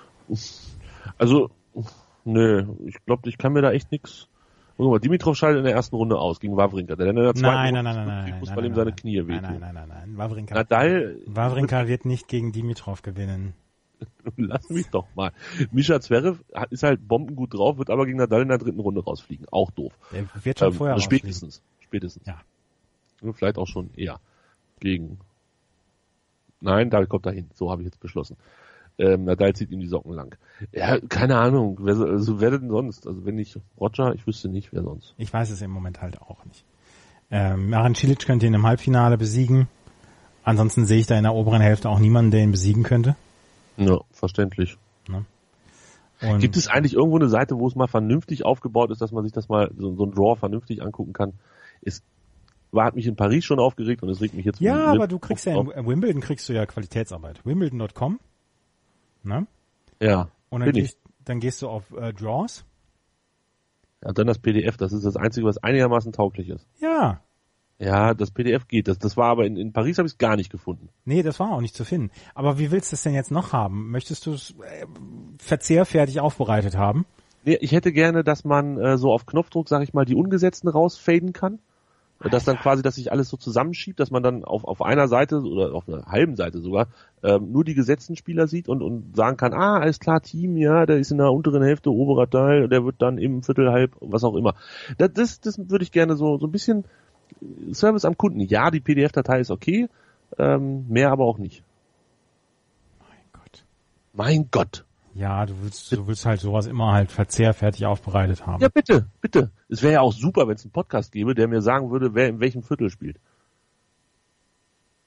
Also, nö, ich glaube, ich kann mir da echt nix. Guck mal, Dimitrov scheidet in der ersten Runde aus gegen Wawrinka. Der in der zweiten Nein, Runde nein, nein, nein, nein, muss nein, man ihm nein, seine nein, Knie wehtun. Nein, nein, nein, nein, nein. Wawrinka. Nadal, Wawrinka wird nicht gegen Dimitrov gewinnen. Lass mich doch mal. Mischa Zverev ist halt bombengut drauf, wird aber gegen Nadal in der dritten Runde rausfliegen. Auch doof. Der wird schon ähm, vorher Spätestens. Spätestens. Ja. Vielleicht auch schon eher. Gegen. Nein, da kommt er hin. So habe ich jetzt beschlossen. Ähm, Nadal zieht ihm die Socken lang. Ja, keine Ahnung. Wer, also, wer denn sonst? Also, wenn nicht Roger, ich wüsste nicht, wer sonst. Ich weiß es im Moment halt auch nicht. Ähm, Marin Cilic könnte ihn im Halbfinale besiegen. Ansonsten sehe ich da in der oberen Hälfte auch niemanden, der ihn besiegen könnte. Ja, verständlich. Ne? Und Gibt es eigentlich irgendwo eine Seite, wo es mal vernünftig aufgebaut ist, dass man sich das mal, so, so ein Draw vernünftig angucken kann? Es war, hat mich in Paris schon aufgeregt und es regt mich jetzt. Ja, aber du kriegst ja in Wimbledon kriegst du ja Qualitätsarbeit. Wimbledon Punkt com. Ne? Ja. Und dann bin gehst, dann gehst du auf äh, Draws. Ja, dann das P D F, das ist das Einzige, was einigermaßen tauglich ist. Ja. Ja, das P D F geht. Das, das war aber in, in Paris habe ich es gar nicht gefunden. Nee, das war auch nicht zu finden. Aber wie willst du es denn jetzt noch haben? Möchtest du es äh, verzehrfertig aufbereitet haben? Nee, ich hätte gerne, dass man äh, so auf Knopfdruck, sag ich mal, die Ungesetzten rausfaden kann. Ah, dass dann quasi, dass sich alles so zusammenschiebt, dass man dann auf, auf einer Seite oder auf einer halben Seite sogar ähm, nur die gesetzten Spieler sieht und, und sagen kann, ah, alles klar, Team, ja, der ist in der unteren Hälfte, oberer Teil, der wird dann im Viertel, halb, was auch immer. Das, das, das würde ich gerne so, so ein bisschen Service am Kunden. Ja, die P D F-Datei ist okay, ähm, mehr aber auch nicht. Mein Gott. Mein Gott. Ja, du willst, du willst halt sowas immer halt verzehrfertig aufbereitet haben. Ja, bitte, bitte. Es wäre ja auch super, wenn es einen Podcast gäbe, der mir sagen würde, wer in welchem Viertel spielt.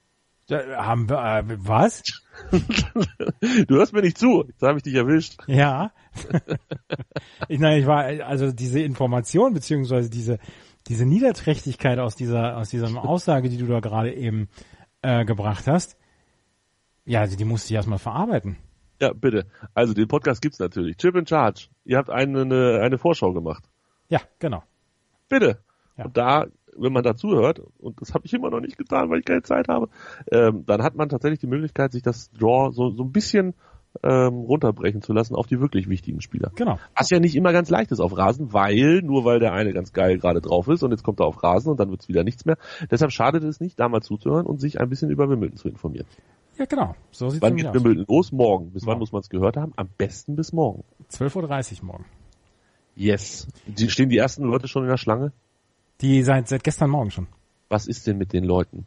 Ja, haben wir, äh, was? Du hörst mir nicht zu. Jetzt habe ich dich erwischt. Ja. ich, nein, ich war, also diese Information, beziehungsweise diese, diese Niederträchtigkeit aus dieser, aus dieser Aussage, die du da gerade eben äh, gebracht hast, ja, die, die musste ich erstmal verarbeiten. Ja, bitte. Also den Podcast gibt's natürlich. Chip in Charge. Ihr habt eine, eine, eine Vorschau gemacht. Ja, genau. Bitte. Ja. Und da, wenn man dazu hört, und das habe ich immer noch nicht getan, weil ich keine Zeit habe, ähm, dann hat man tatsächlich die Möglichkeit, sich das Draw so, so ein bisschen ähm, runterbrechen zu lassen auf die wirklich wichtigen Spieler. Genau. Was ja nicht immer ganz leicht ist auf Rasen, weil, nur weil der eine ganz geil gerade drauf ist und jetzt kommt er auf Rasen und dann wird's wieder nichts mehr. Deshalb schadet es nicht, da mal zuzuhören und sich ein bisschen über Wimbledon zu informieren. Ja, genau. So sieht's Wann nämlich geht aus. Wimbledon los? Morgen. Bis Morgen. wann muss man es gehört haben? Am besten bis morgen. zwölf Uhr dreißig morgen. Yes. Die, stehen die ersten Leute schon in der Schlange? Die seit, seit gestern Morgen schon. Was ist denn mit den Leuten?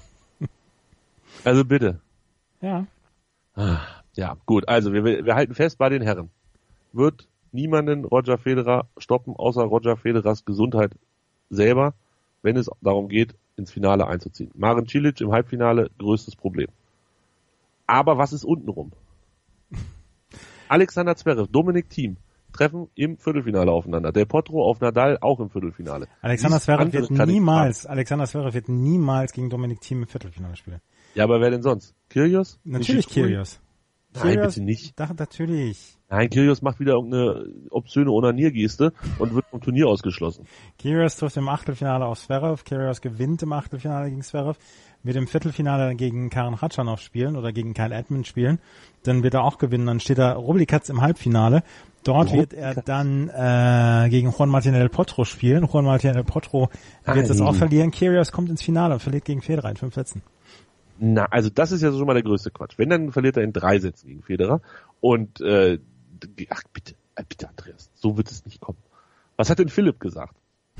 Also bitte. Ja. Ja, gut. Also wir, wir halten fest bei den Herren. Wird niemanden Roger Federer stoppen, außer Roger Federers Gesundheit selber, wenn es darum geht, ins Finale einzuziehen. Marin Cilic im Halbfinale, größtes Problem. Aber was ist untenrum? Alexander Zverev, Dominik Thiem treffen im Viertelfinale aufeinander. Del Potro auf Nadal auch im Viertelfinale. Alexander Dies Zverev andere wird kann ich niemals, Alexander Zverev wird niemals gegen Dominik Thiem im Viertelfinale spielen. Ja, aber wer denn sonst? Kyrgios? Natürlich Kyrgios. Nein, Kyrgios, bitte nicht. Doch, natürlich. Nein, Kyrgios macht wieder irgendeine obszöne Onaniergeste und wird vom Turnier ausgeschlossen. Kyrgios trifft im Achtelfinale auf Zverev. Kyrgios gewinnt im Achtelfinale gegen Zverev. Wird im Viertelfinale gegen Karen Khachanov spielen oder gegen Kyle Edmund spielen. Dann wird er auch gewinnen. Dann steht er Rublikatz im Halbfinale. Dort wird er dann äh, gegen Juan Martín del Potro spielen. Juan Martín del Potro wird es auch verlieren. Kyrgios kommt ins Finale und verliert gegen Federer in fünf Sätzen. Na, also das ist ja schon mal der größte Quatsch. Wenn, dann verliert er in drei Sätzen gegen Federer. Und, äh, ach bitte, bitte Andreas, so wird es nicht kommen. Was hat denn Philipp gesagt?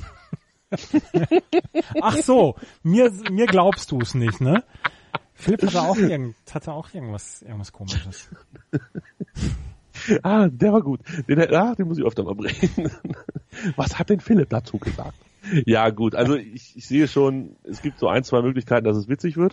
Ach so, mir, mir glaubst du es nicht, ne? Philipp hatte auch, irgend, hatte auch irgendwas, irgendwas Komisches. Ah, der war gut. Den, ah, den muss ich öfter mal bringen. Was hat denn Philipp dazu gesagt? Ja, gut, also ich, ich sehe schon, es gibt so ein, zwei Möglichkeiten, dass es witzig wird.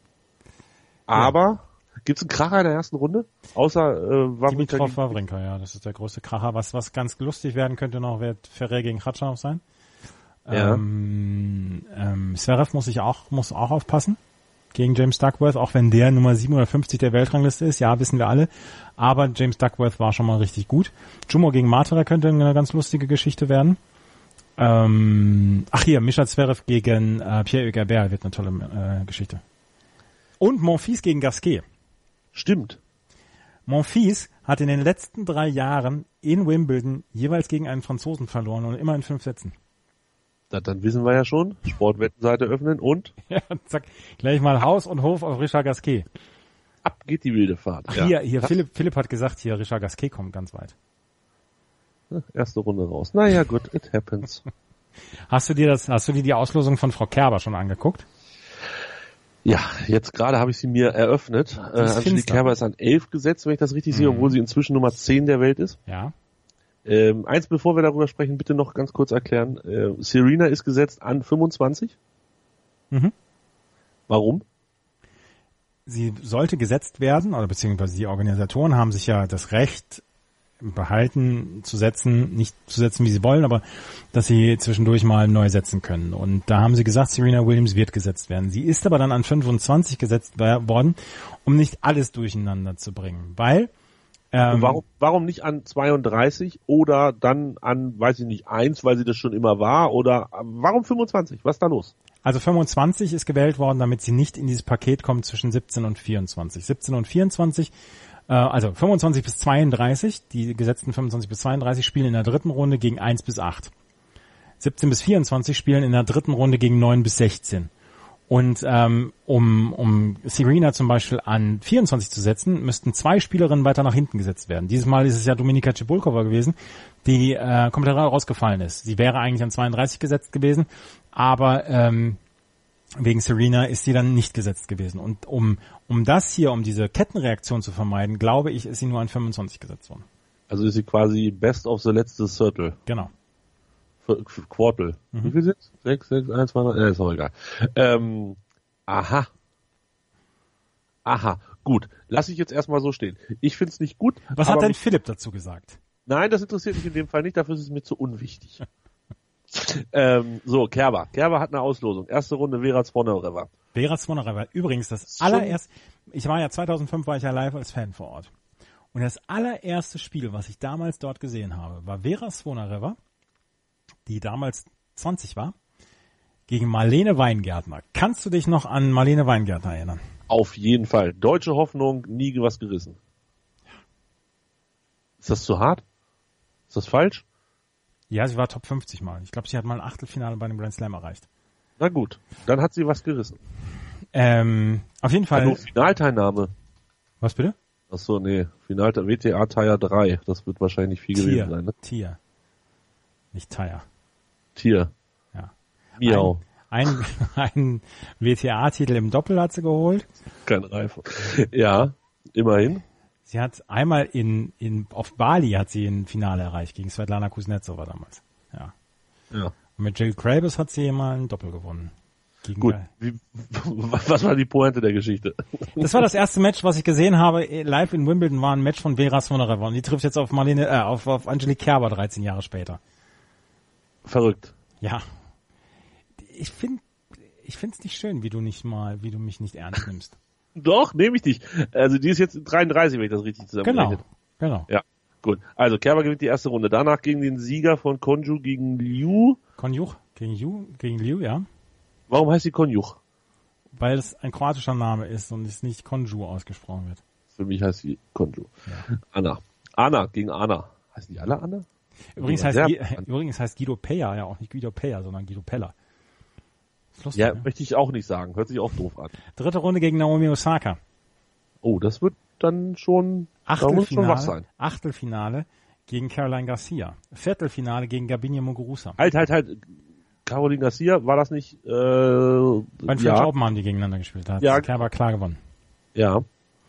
Aber ja. Gibt's einen Kracher in der ersten Runde? Außer äh, Wawrinka. Dimitrov Wawrinka, ja, das ist der größte Kracher. Was was ganz lustig werden könnte noch, wird Ferrer gegen Khachanov sein. Ja. Ähm, ähm, Zverev muss sich auch muss auch aufpassen gegen James Duckworth, auch wenn der Nummer siebenhundertfünfzig der Weltrangliste ist. Ja, wissen wir alle. Aber James Duckworth war schon mal richtig gut. Djumo gegen Matera könnte eine ganz lustige Geschichte werden. Ähm, ach hier, Mischa Zverev gegen äh, Pierre-Hugues Herbert wird eine tolle äh, Geschichte. Und Monfils gegen Gasquet. Stimmt. Monfils hat in den letzten drei Jahren in Wimbledon jeweils gegen einen Franzosen verloren und immer in fünf Sätzen. Das, dann wissen wir ja schon. Sportwettenseite öffnen und? Ja, zack. Gleich mal Haus und Hof auf Richard Gasquet. Ab geht die wilde Fahrt. Ach, ja. hier, hier, Philipp, Philipp hat gesagt, hier, Richard Gasquet kommt ganz weit. Erste Runde raus. Naja, gut, it happens. Hast du dir das, hast du dir die Auslosung von Frau Kerber schon angeguckt? Ja, jetzt gerade habe ich sie mir eröffnet. Äh, Angelique Kerber ist an elf gesetzt, wenn ich das richtig mhm. sehe, obwohl sie inzwischen Nummer zehn der Welt ist. Ja. Ähm, eins, bevor wir darüber sprechen, bitte noch ganz kurz erklären. Äh, Serena ist gesetzt an fünfundzwanzig. Mhm. Warum? Sie sollte gesetzt werden, oder beziehungsweise die Organisatoren haben sich ja das Recht behalten zu setzen, nicht zu setzen, wie sie wollen, aber dass sie zwischendurch mal neu setzen können. Und da haben sie gesagt, Serena Williams wird gesetzt werden. Sie ist aber dann an fünfundzwanzig gesetzt worden, um nicht alles durcheinander zu bringen. Weil ähm, warum, warum nicht an zweiunddreißig oder dann an, weiß ich nicht, eins, weil sie das schon immer war, oder warum fünfundzwanzig? Was ist da los? Also fünfundzwanzig ist gewählt worden, damit sie nicht in dieses Paket kommt zwischen siebzehn und vierundzwanzig. siebzehn und vierundzwanzig, äh, also fünfundzwanzig bis zweiunddreißig, die gesetzten fünfundzwanzig bis zweiunddreißig spielen in der dritten Runde gegen eins bis acht. siebzehn bis vierundzwanzig spielen in der dritten Runde gegen neun bis sechzehn. Und ähm, um, um Serena zum Beispiel an vierundzwanzig zu setzen, müssten zwei Spielerinnen weiter nach hinten gesetzt werden. Dieses Mal ist es ja Dominika Cibulkova gewesen, die äh, komplett rausgefallen ist. Sie wäre eigentlich an zweiunddreißig gesetzt gewesen, aber ähm, wegen Serena ist sie dann nicht gesetzt gewesen. Und um um das hier, um diese Kettenreaktion zu vermeiden, glaube ich, ist sie nur an fünfundzwanzig gesetzt worden. Also ist sie quasi best of the letzte Circle. Genau. Quartal. Mhm. Wie viel sind's? Sechs, sechs, eins, zwei, drei, äh, ist auch egal. Ähm, aha. Aha, gut. Lass ich jetzt erstmal so stehen. Ich find's nicht gut. Was hat denn Philipp dazu gesagt? Nein, das interessiert mich in dem Fall nicht, dafür ist es mir zu unwichtig. ähm, so, Kerber. Kerber hat eine Auslosung. Erste Runde Verat Zvonareva. Verat Zvonareva. Übrigens, das allererste, ich war ja zweitausendfünf, war ich ja live als Fan vor Ort. Und das allererste Spiel, was ich damals dort gesehen habe, war Verat Zvonareva, die damals zwanzig war, gegen Marlene Weingärtner. Kannst du dich noch an Marlene Weingärtner erinnern? Auf jeden Fall. Deutsche Hoffnung, nie was gerissen. Ist das zu hart? Ist das falsch? Ja, sie war Top fünfzig mal. Ich glaube, sie hat mal ein Achtelfinale bei einem Grand Slam erreicht. Na gut, dann hat sie was gerissen. Ähm, auf jeden Fall. Also Finalteilnahme. Was bitte? Ach so, nee. Finalteilnahme, W T A Tier drei. Das wird wahrscheinlich viel Tier. gewesen sein, ne? Tier. Nicht Tier. Tier. Ja. Miau. Ein, ein, ein W T A-Titel im Doppel hat sie geholt. Kein Reifen. Ja, immerhin. Sie hat einmal in, in, auf Bali hat sie ein Finale erreicht, gegen Svetlana Kuznetsova damals. Ja. Ja. Und mit Jill Krabus hat sie mal ein Doppel gewonnen. Gegen Gut. Wie, was war die Pointe der Geschichte? Das war das erste Match, was ich gesehen habe, live in Wimbledon, war ein Match von Verat Zvonareva. Und die trifft jetzt auf Marlene, äh, auf, auf Angelique Kerber dreizehn Jahre später. Verrückt. Ja. Ich finde, ich find's nicht schön, wie du nicht mal, wie du mich nicht ernst nimmst. Doch, nehme ich dich. Also die ist jetzt dreiunddreißig, wenn ich das richtig zusammenrechne. Genau, genau. Ja, gut. Also Kerber gewinnt die erste Runde. Danach gegen den Sieger von Konjuh gegen Liu. Konjuh gegen Liu, gegen Liu, ja. Warum heißt sie Konjuh? Weil es ein kroatischer Name ist und es nicht Konjuh ausgesprochen wird. Für mich heißt sie Konjuh. Ja. Anna. Anna gegen Anna. Heißen die alle Anna? Übrigens heißt, Gu- übrigens heißt Guido Pella ja auch nicht Guido Pella, sondern Guido Peller. Lustig, ja, ne? möchte ich auch nicht sagen. Hört sich auch doof an. Dritte Runde gegen Naomi Osaka. Oh, das wird dann schon, da muss schon was sein. Achtelfinale gegen Caroline Garcia. Viertelfinale gegen Gabine Muguruza. Halt, halt, halt. Caroline Garcia, war das nicht, äh, Beim French ja. Open haben die gegeneinander gespielt. Da hat Ja. Kerber klar gewonnen. Ja.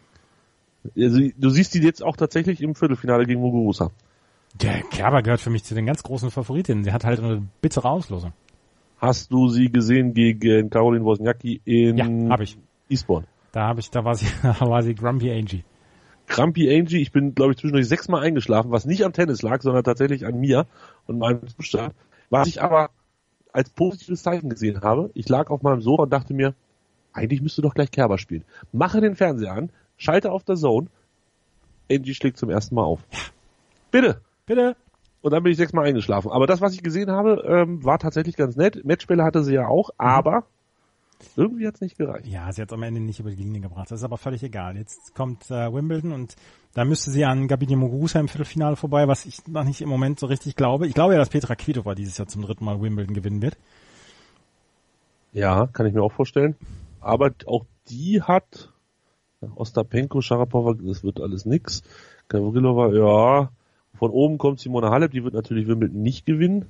Also, du siehst die jetzt auch tatsächlich im Viertelfinale gegen Muguruza. Der Kerber gehört für mich zu den ganz großen Favoritinnen. Sie hat halt eine bittere Auslosung. Hast du sie gesehen gegen Caroline Wozniacki in Ja, hab ich. Eastbourne? Da habe ich, da war sie, da war sie Grumpy Angie. Grumpy Angie, ich bin, glaube ich, zwischendurch sechsmal eingeschlafen, was nicht am Tennis lag, sondern tatsächlich an mir und meinem Zustand. Was ich aber als positives Zeichen gesehen habe, ich lag auf meinem Sofa und dachte mir, eigentlich müsste doch gleich Kerber spielen. Mache den Fernseher an, schalte auf der Zone, Angie schlägt zum ersten Mal auf. Ja. Bitte. Bitte. Und dann bin ich sechsmal eingeschlafen. Aber das, was ich gesehen habe, ähm, war tatsächlich ganz nett. Matchspiele hatte sie ja auch, aber irgendwie hat es nicht gereicht. Ja, sie hat am Ende nicht über die Linie gebracht. Das ist aber völlig egal. Jetzt kommt äh, Wimbledon und da müsste sie an Gabine Muguruza im Viertelfinale vorbei, was ich noch nicht im Moment so richtig glaube. Ich glaube ja, dass Petra Kvitova dieses Jahr zum dritten Mal Wimbledon gewinnen wird. Ja, kann ich mir auch vorstellen. Aber auch die hat Ostapenko, Sharapova, das wird alles nix. Gavrilova, ja. Von oben kommt Simona Halep, die wird natürlich Wimbledon nicht gewinnen.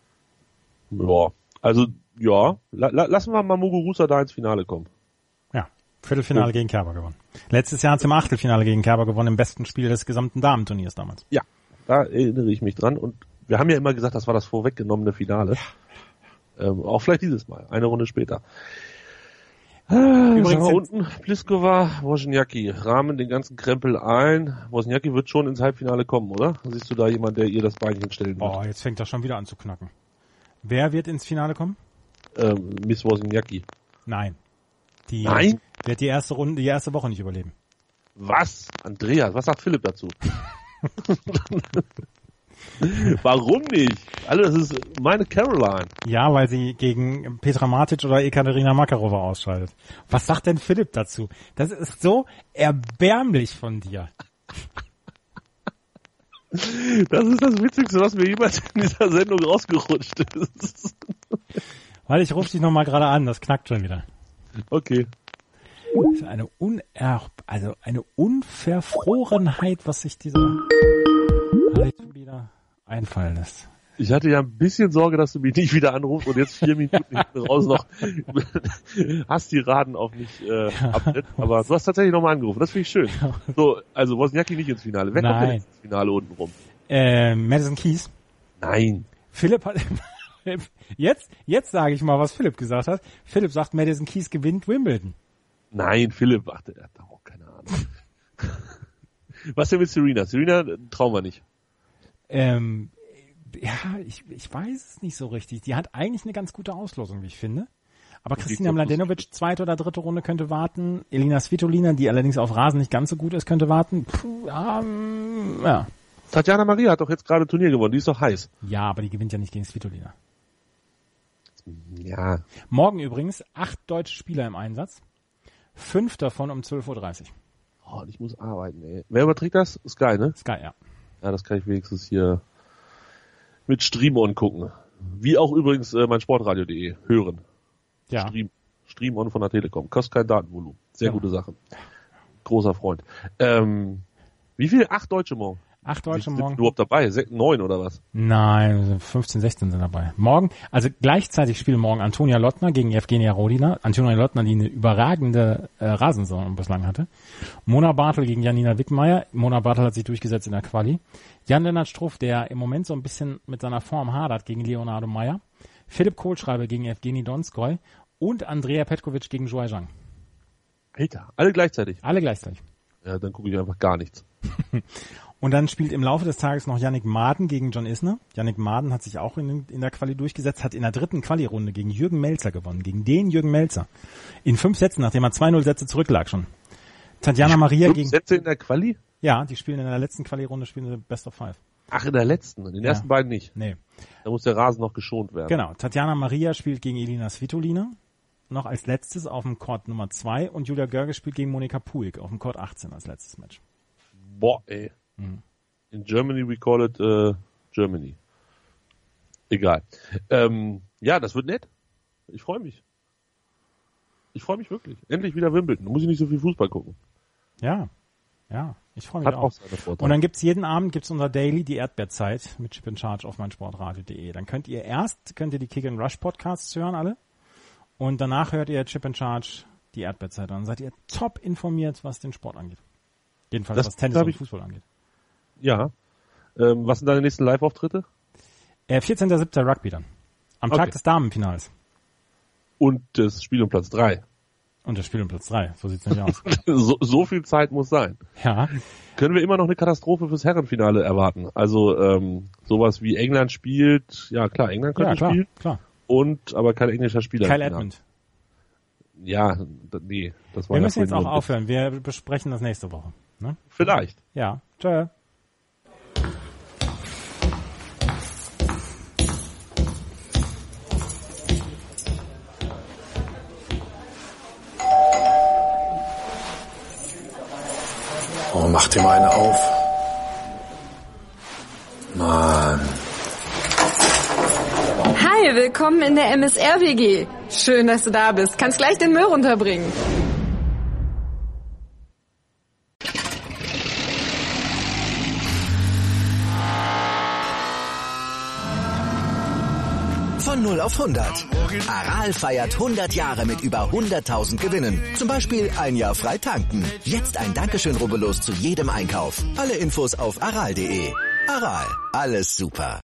Ja, also ja, la, la, lassen wir mal Muguruza da ins Finale kommen. Ja, Viertelfinale oh. gegen Kerber gewonnen. Letztes Jahr hat sie im Achtelfinale gegen Kerber gewonnen, im besten Spiel des gesamten Damenturniers damals. Ja, da erinnere ich mich dran. Und wir haben ja immer gesagt, das war das vorweggenommene Finale. Ja. Ähm, auch vielleicht dieses Mal, eine Runde später. Übrigens wir unten, Pliskova, Wozniacki, rahmen den ganzen Krempel ein. Wozniacki wird schon ins Halbfinale kommen, oder? Siehst du da jemand, der ihr das Beinchen stellen wird? Oh, jetzt fängt das schon wieder an zu knacken. Wer wird ins Finale kommen? Ähm, Miss Wozniacki. Nein. Die Nein? wird die erste Runde, die erste Woche nicht überleben. Was? Andreas, was sagt Philipp dazu? Warum nicht? Also das ist meine Caroline. Ja, weil sie gegen Petra Martic oder Ekaterina Makarova ausscheidet. Was sagt denn Philipp dazu? Das ist so erbärmlich von dir. Das ist das Witzigste, was mir jemals in dieser Sendung rausgerutscht ist. Weil ich rufe dich nochmal gerade an, das knackt schon wieder. Okay. Das ist eine uner, also eine Unverfrorenheit, was sich dieser wieder einfallen lässt. Ich hatte ja ein bisschen Sorge, dass du mich nicht wieder anrufst und jetzt vier Minuten hinten raus noch hast die Raden auf mich äh, abnimmt. Aber du hast tatsächlich nochmal angerufen. Das finde ich schön. So, also Wozniacki nicht ins Finale. Wer Nein. kommt denn ins Finale unten rum? Äh, Madison Keys. Nein. Philipp hat jetzt, jetzt sage ich mal, was Philipp gesagt hat. Philipp sagt, Madison Keys gewinnt Wimbledon. Nein, Philipp, ach, der hat auch keine Ahnung. Was denn mit Serena? Serena trauen wir nicht. Ähm, ja, ich, ich weiß es nicht so richtig. Die hat eigentlich eine ganz gute Auslosung, wie ich finde. Aber Kristina Mladenovic, zweite oder dritte Runde, könnte warten. Elina Svitolina, die allerdings auf Rasen nicht ganz so gut ist, könnte warten. Puh, ähm, ja. Tatjana Maria hat doch jetzt gerade Turnier gewonnen, die ist doch heiß. Ja, aber die gewinnt ja nicht gegen Svitolina. Ja. Morgen übrigens acht deutsche Spieler im Einsatz. Fünf davon um zwölf Uhr dreißig. Oh, ich muss arbeiten, ey. Wer überträgt das? Sky, ne? Sky, ja. Ja, das kann ich wenigstens hier mit Stream On gucken. Wie auch übrigens äh, mein Sportradio punkt de hören. Ja. Stream, Stream On von der Telekom. Kostet kein Datenvolumen. Sehr ja. gute Sache. Großer Freund. Ähm, wie viele? Acht Deutsche morgen? Acht Deutsche sind morgen. überhaupt dabei? Se- neun oder was? Nein, fünfzehn, sechzehn sind dabei. Morgen, also gleichzeitig spielen morgen Antonia Lottner gegen Evgenia Rodina. Antonia Lottner, die eine überragende äh, Rasensaison bislang hatte. Mona Bartel gegen Janina Wickmeier. Mona Bartel hat sich durchgesetzt in der Quali. Jan-Lennart Struff, der im Moment so ein bisschen mit seiner Form hadert, gegen Leonardo Meyer. Philipp Kohlschreiber gegen Evgeny Donskoy. Und Andrea Petkovic gegen Zhuai Zhang. Alter, alle gleichzeitig? Alle gleichzeitig. Ja, dann gucke ich einfach gar nichts. Und dann spielt im Laufe des Tages noch Yannick Maaden gegen John Isner. Yannick Maaden hat sich auch in, in der Quali durchgesetzt, hat in der dritten Quali-Runde gegen Jürgen Melzer gewonnen, gegen den Jürgen Melzer. In fünf Sätzen, nachdem er zwei null Sätze zurücklag schon. Tatjana Maria fünf gegen... Sätze in der Quali? Ja, die spielen in der letzten Quali-Runde, spielen sie Best of Five. Ach, in der letzten, in den Ja. ersten beiden nicht. Nee. Da muss der Rasen noch geschont werden. Genau, Tatjana Maria spielt gegen Elina Svitolina, noch als letztes auf dem Court Nummer zwei und Julia Görges spielt gegen Monika Puig auf dem Court achtzehn als letztes Match. Boah, ey. Mhm. In Germany we call it uh, Germany. Egal. Ähm, ja, das wird nett. Ich freue mich. Ich freue mich wirklich. Endlich wieder Wimbledon. Da muss ich nicht so viel Fußball gucken. Ja, ja, ich freue mich Hat auch. auch seine Vorteile. Und dann gibt's jeden Abend gibt's unser Daily, die Erdbeerzeit mit Chip in Charge auf meinsportradio punkt de. Dann könnt ihr erst, könnt ihr die Kick and Rush Podcasts hören alle und danach hört ihr Chip in Charge die Erdbeerzeit. Dann seid ihr top informiert, was den Sport angeht. Jedenfalls Das was Tennis hab und ich- Fußball angeht. Ja. Ähm, was sind deine nächsten Live-Auftritte? Äh, vierzehnter siebter Rugby dann. Am Okay. Tag des Damenfinals. Und das Spiel um Platz drei. Und das Spiel um Platz drei. So sieht's nämlich aus. so, so viel Zeit muss sein. Ja. Können wir immer noch eine Katastrophe fürs Herrenfinale erwarten? Also ähm, sowas wie England spielt, ja klar, England könnte Ja, klar, spielen. klar. Und aber kein englischer Spieler. Kyle Edmund. Ja, d- nee, das war Wir ja müssen jetzt vorhin auch nur ein aufhören. Wir besprechen das nächste Woche. Ne? Witz. Vielleicht. Ja. Tschö. Oh, mach dir mal eine auf. Mann. Hi, willkommen in der M S R W G. Schön, dass du da bist. Kannst gleich den Müll runterbringen. Von null auf hundert. Aral feiert hundert Jahre mit über hunderttausend Gewinnen. Zum Beispiel ein Jahr frei tanken. Jetzt ein Dankeschön, rubbellos zu jedem Einkauf. Alle Infos auf aral punkt de. Aral, alles super.